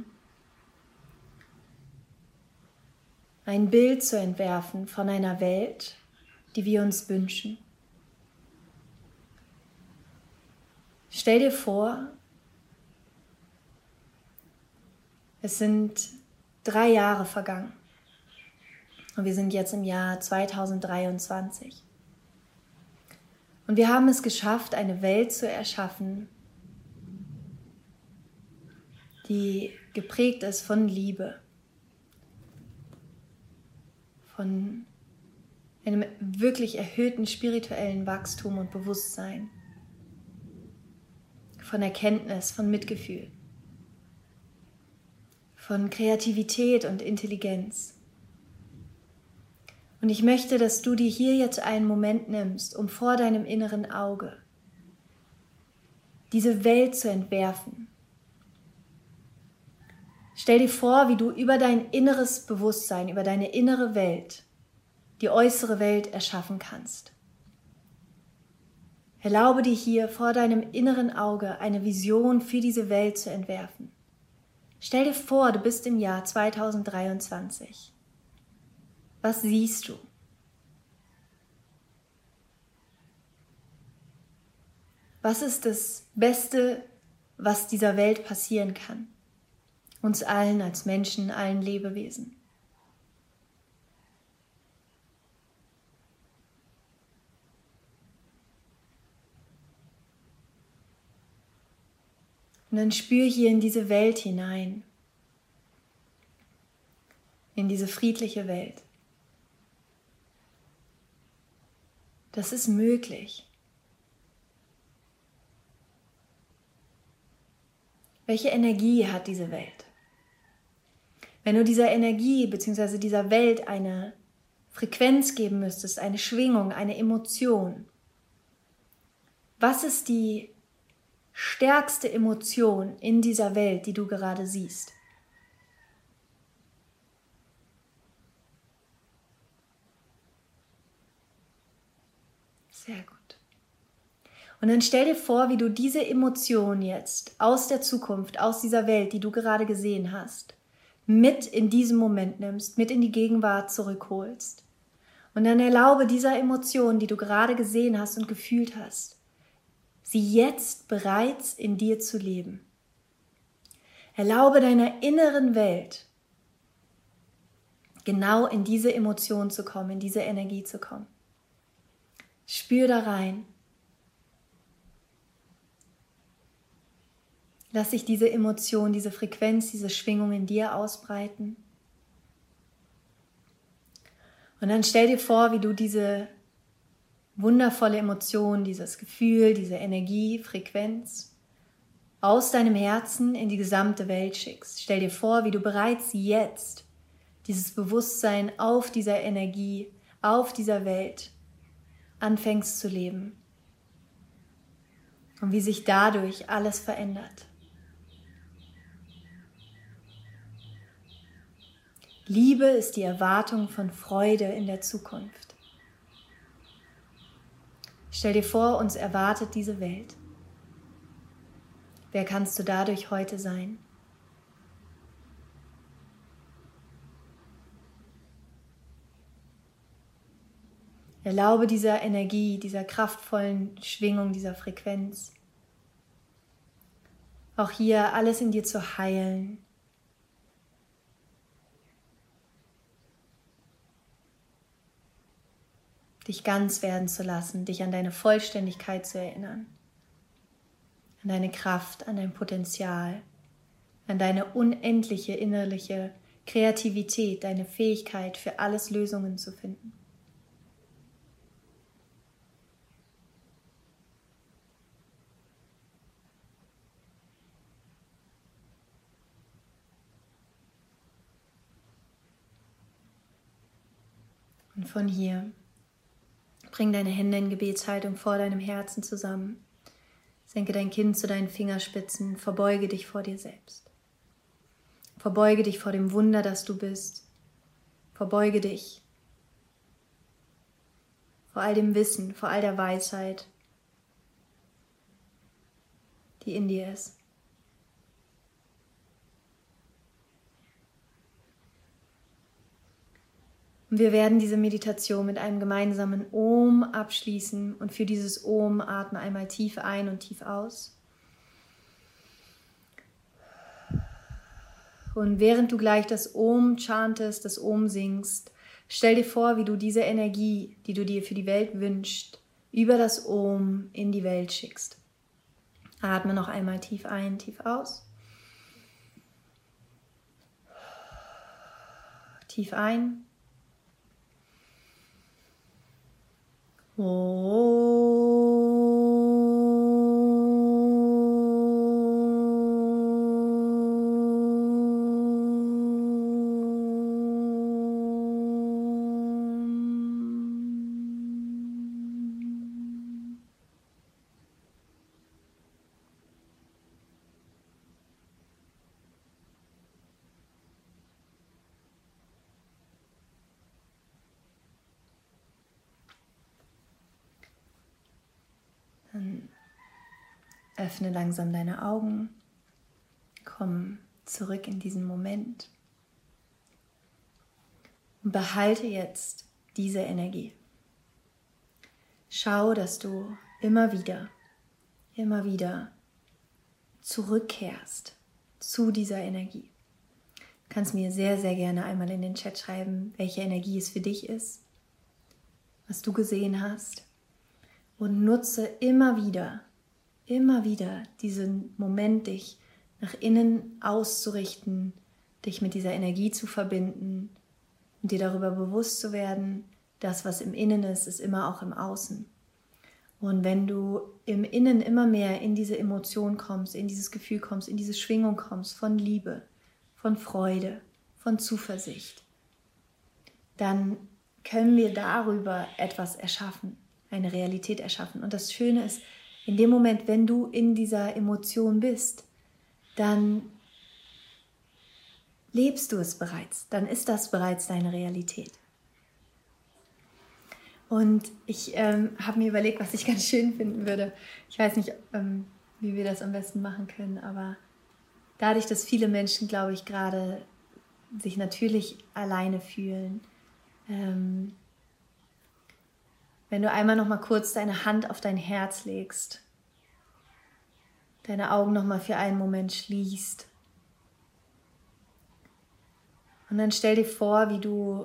ein Bild zu entwerfen von einer Welt, die wir uns wünschen. Stell dir vor, es sind drei Jahre vergangen und wir sind jetzt im Jahr zweitausenddreiundzwanzig. Und wir haben es geschafft, eine Welt zu erschaffen, die geprägt ist von Liebe, von einem wirklich erhöhten spirituellen Wachstum und Bewusstsein, von Erkenntnis, von Mitgefühl, von Kreativität und Intelligenz. Und ich möchte, dass du dir hier jetzt einen Moment nimmst, um vor deinem inneren Auge diese Welt zu entwerfen. Stell dir vor, wie du über dein inneres Bewusstsein, über deine innere Welt, die äußere Welt erschaffen kannst. Erlaube dir hier vor deinem inneren Auge eine Vision für diese Welt zu entwerfen. Stell dir vor, du bist im Jahr zweitausenddreiundzwanzig. Was siehst du? Was ist das Beste, was dieser Welt passieren kann? Uns allen als Menschen, allen Lebewesen. Und dann spür hier in diese Welt hinein, in diese friedliche Welt. Das ist möglich. Welche Energie hat diese Welt? Wenn du dieser Energie bzw. dieser Welt eine Frequenz geben müsstest, eine Schwingung, eine Emotion, was ist die stärkste Emotion in dieser Welt, die du gerade siehst? Sehr gut. Und dann stell dir vor, wie du diese Emotion jetzt aus der Zukunft, aus dieser Welt, die du gerade gesehen hast, mit in diesen Moment nimmst, mit in die Gegenwart zurückholst. Und dann erlaube dieser Emotion, die du gerade gesehen hast und gefühlt hast, sie jetzt bereits in dir zu leben. Erlaube deiner inneren Welt, genau in diese Emotion zu kommen, in diese Energie zu kommen. Spür da rein. Lass sich diese Emotion, diese Frequenz, diese Schwingung in dir ausbreiten. Und dann stell dir vor, wie du diese wundervolle Emotion, dieses Gefühl, diese Energie, Frequenz aus deinem Herzen in die gesamte Welt schickst. Stell dir vor, wie du bereits jetzt dieses Bewusstsein auf dieser Energie, auf dieser Welt anfängst zu leben. und wie sich dadurch alles verändert. Liebe ist die Erwartung von Freude in der Zukunft. Stell dir vor, uns erwartet diese Welt. Wer kannst du dadurch heute sein? Erlaube dieser Energie, dieser kraftvollen Schwingung, dieser Frequenz, auch hier alles in dir zu heilen. Dich ganz werden zu lassen, dich an deine Vollständigkeit zu erinnern, an deine Kraft, an dein Potenzial, an deine unendliche innerliche Kreativität, deine Fähigkeit, für alles Lösungen zu finden. Und von hier bring deine Hände in Gebetshaltung vor deinem Herzen zusammen. Senke dein Kinn zu deinen Fingerspitzen, verbeuge dich vor dir selbst. Verbeuge dich vor dem Wunder, das du bist. Verbeuge dich vor all dem Wissen, vor all der Weisheit, die in dir ist. Und wir werden diese Meditation mit einem gemeinsamen Om abschließen und für dieses Om atme einmal tief ein und tief aus. Und während du gleich das Om chantest, das Om singst, stell dir vor, wie du diese Energie, die du dir für die Welt wünschst, über das Om in die Welt schickst. Atme noch einmal tief ein, tief aus. Tief ein. Dann öffne langsam deine Augen, komm zurück in diesen Moment und behalte jetzt diese Energie. Schau, dass du immer wieder, immer wieder zurückkehrst zu dieser Energie. Du kannst mir sehr, sehr gerne einmal in den Chat schreiben, welche Energie es für dich ist, was du gesehen hast. Und nutze immer wieder, immer wieder diesen Moment, dich nach innen auszurichten, dich mit dieser Energie zu verbinden und dir darüber bewusst zu werden, das, was im Innen ist, ist immer auch im Außen. Und wenn du im Innen immer mehr in diese Emotion kommst, in dieses Gefühl kommst, in diese Schwingung kommst von Liebe, von Freude, von Zuversicht, dann können wir darüber etwas erschaffen. Eine Realität erschaffen. Und das Schöne ist, in dem Moment, wenn du in dieser Emotion bist, dann lebst du es bereits. Dann ist das bereits deine Realität. Und ich ähm, habe mir überlegt, was ich ganz schön finden würde. Ich weiß nicht, ähm, wie wir das am besten machen können, aber dadurch, dass viele Menschen, glaube ich, gerade sich natürlich alleine fühlen, ähm, wenn du einmal noch mal kurz deine Hand auf dein Herz legst, deine Augen noch mal für einen Moment schließt und dann stell dir vor, wie du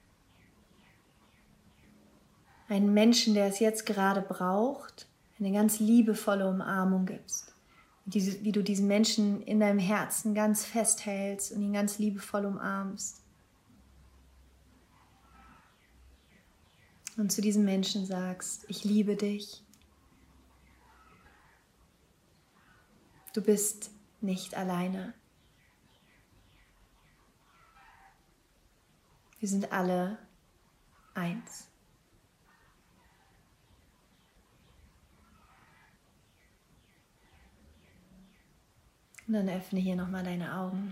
einen Menschen, der es jetzt gerade braucht, eine ganz liebevolle Umarmung gibst. Wie, wie du diesen Menschen in deinem Herzen ganz festhältst und ihn ganz liebevoll umarmst. Und zu diesem Menschen sagst, ich liebe dich. Du bist nicht alleine. Wir sind alle eins. Und dann öffne hier nochmal deine Augen.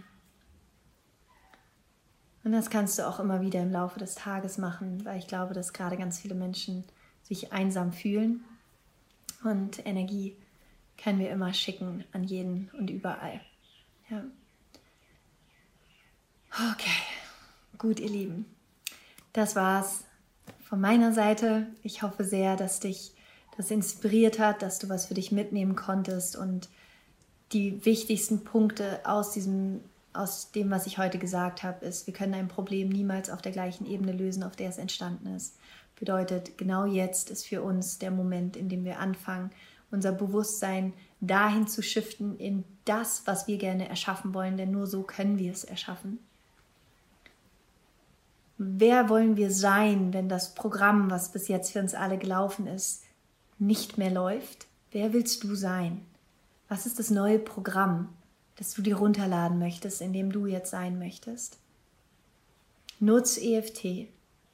Und das kannst du auch immer wieder im Laufe des Tages machen, weil ich glaube, dass gerade ganz viele Menschen sich einsam fühlen. Und Energie können wir immer schicken an jeden und überall. Ja. Okay, gut, ihr Lieben. Das war's von meiner Seite. Ich hoffe sehr, dass dich das inspiriert hat, dass du was für dich mitnehmen konntest und die wichtigsten Punkte aus diesem, aus dem, was ich heute gesagt habe, ist, wir können ein Problem niemals auf der gleichen Ebene lösen, auf der es entstanden ist. Bedeutet, genau jetzt ist für uns der Moment, in dem wir anfangen, unser Bewusstsein dahin zu shiften, in das, was wir gerne erschaffen wollen, denn nur so können wir es erschaffen. Wer wollen wir sein, wenn das Programm, was bis jetzt für uns alle gelaufen ist, nicht mehr läuft? Wer willst du sein? Was ist das neue Programm, das du dir runterladen möchtest, in dem du jetzt sein möchtest? Nutze E F T.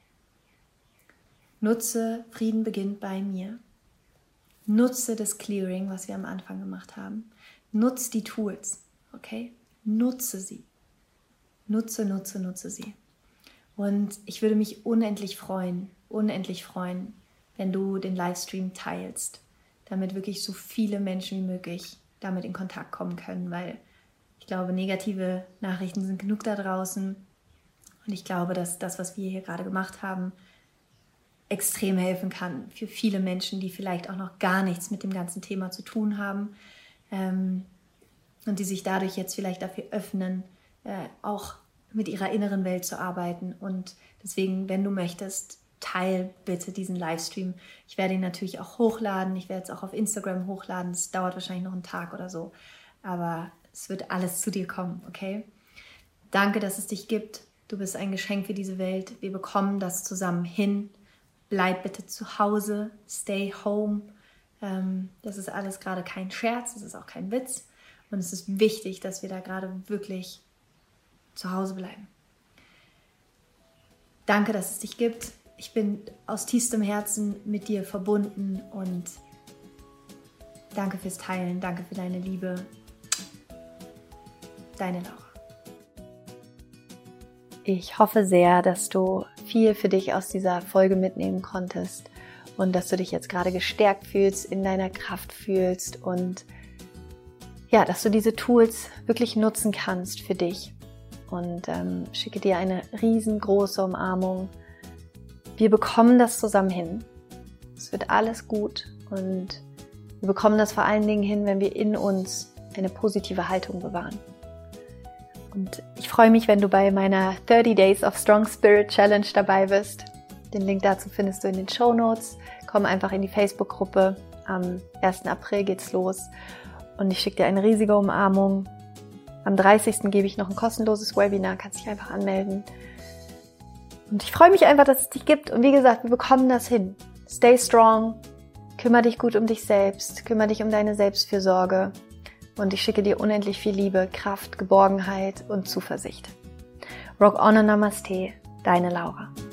Nutze Frieden beginnt bei mir. Nutze das Clearing, was wir am Anfang gemacht haben. Nutze die Tools, okay? Nutze sie. Nutze, nutze, nutze sie. Und ich würde mich unendlich freuen, unendlich freuen, wenn du den Livestream teilst, damit wirklich so viele Menschen wie möglich damit in Kontakt kommen können, weil ich glaube, negative Nachrichten sind genug da draußen und ich glaube, dass das, was wir hier gerade gemacht haben, extrem helfen kann für viele Menschen, die vielleicht auch noch gar nichts mit dem ganzen Thema zu tun haben ähm, und die sich dadurch jetzt vielleicht dafür öffnen, äh, auch mit ihrer inneren Welt zu arbeiten. Und deswegen, wenn du möchtest, teil bitte diesen Livestream. Ich werde ihn natürlich auch hochladen. Ich werde es auch auf Instagram hochladen. Es dauert wahrscheinlich noch einen Tag oder so. Aber es wird alles zu dir kommen, okay? Danke, dass es dich gibt. Du bist ein Geschenk für diese Welt. Wir bekommen das zusammen hin. Bleib bitte zu Hause. Stay home. Ähm, das ist alles gerade kein Scherz. Das ist auch kein Witz. Und es ist wichtig, dass wir da gerade wirklich zu Hause bleiben. Danke, dass es dich gibt. Ich bin aus tiefstem Herzen mit dir verbunden und danke fürs Teilen, danke für deine Liebe. Deine Laura. Ich hoffe sehr, dass du viel für dich aus dieser Folge mitnehmen konntest und dass du dich jetzt gerade gestärkt fühlst, in deiner Kraft fühlst und ja, dass du diese Tools wirklich nutzen kannst für dich. Und ähm, schicke dir eine riesengroße Umarmung. Wir bekommen das zusammen hin. Es wird alles gut und wir bekommen das vor allen Dingen hin, wenn wir in uns eine positive Haltung bewahren. Und ich freue mich, wenn du bei meiner thirty Days of Strong Spirit Challenge dabei bist. Den Link dazu findest du in den Shownotes. Komm einfach in die Facebook-Gruppe. Am ersten April geht's los und ich schicke dir eine riesige Umarmung. Am dreißigsten gebe ich noch ein kostenloses Webinar, kannst dich einfach anmelden. Und ich freue mich einfach, dass es dich gibt. Und wie gesagt, wir bekommen das hin. Stay strong, kümmere dich gut um dich selbst, kümmere dich um deine Selbstfürsorge. Und ich schicke dir unendlich viel Liebe, Kraft, Geborgenheit und Zuversicht. Rock on und Namaste, deine Laura.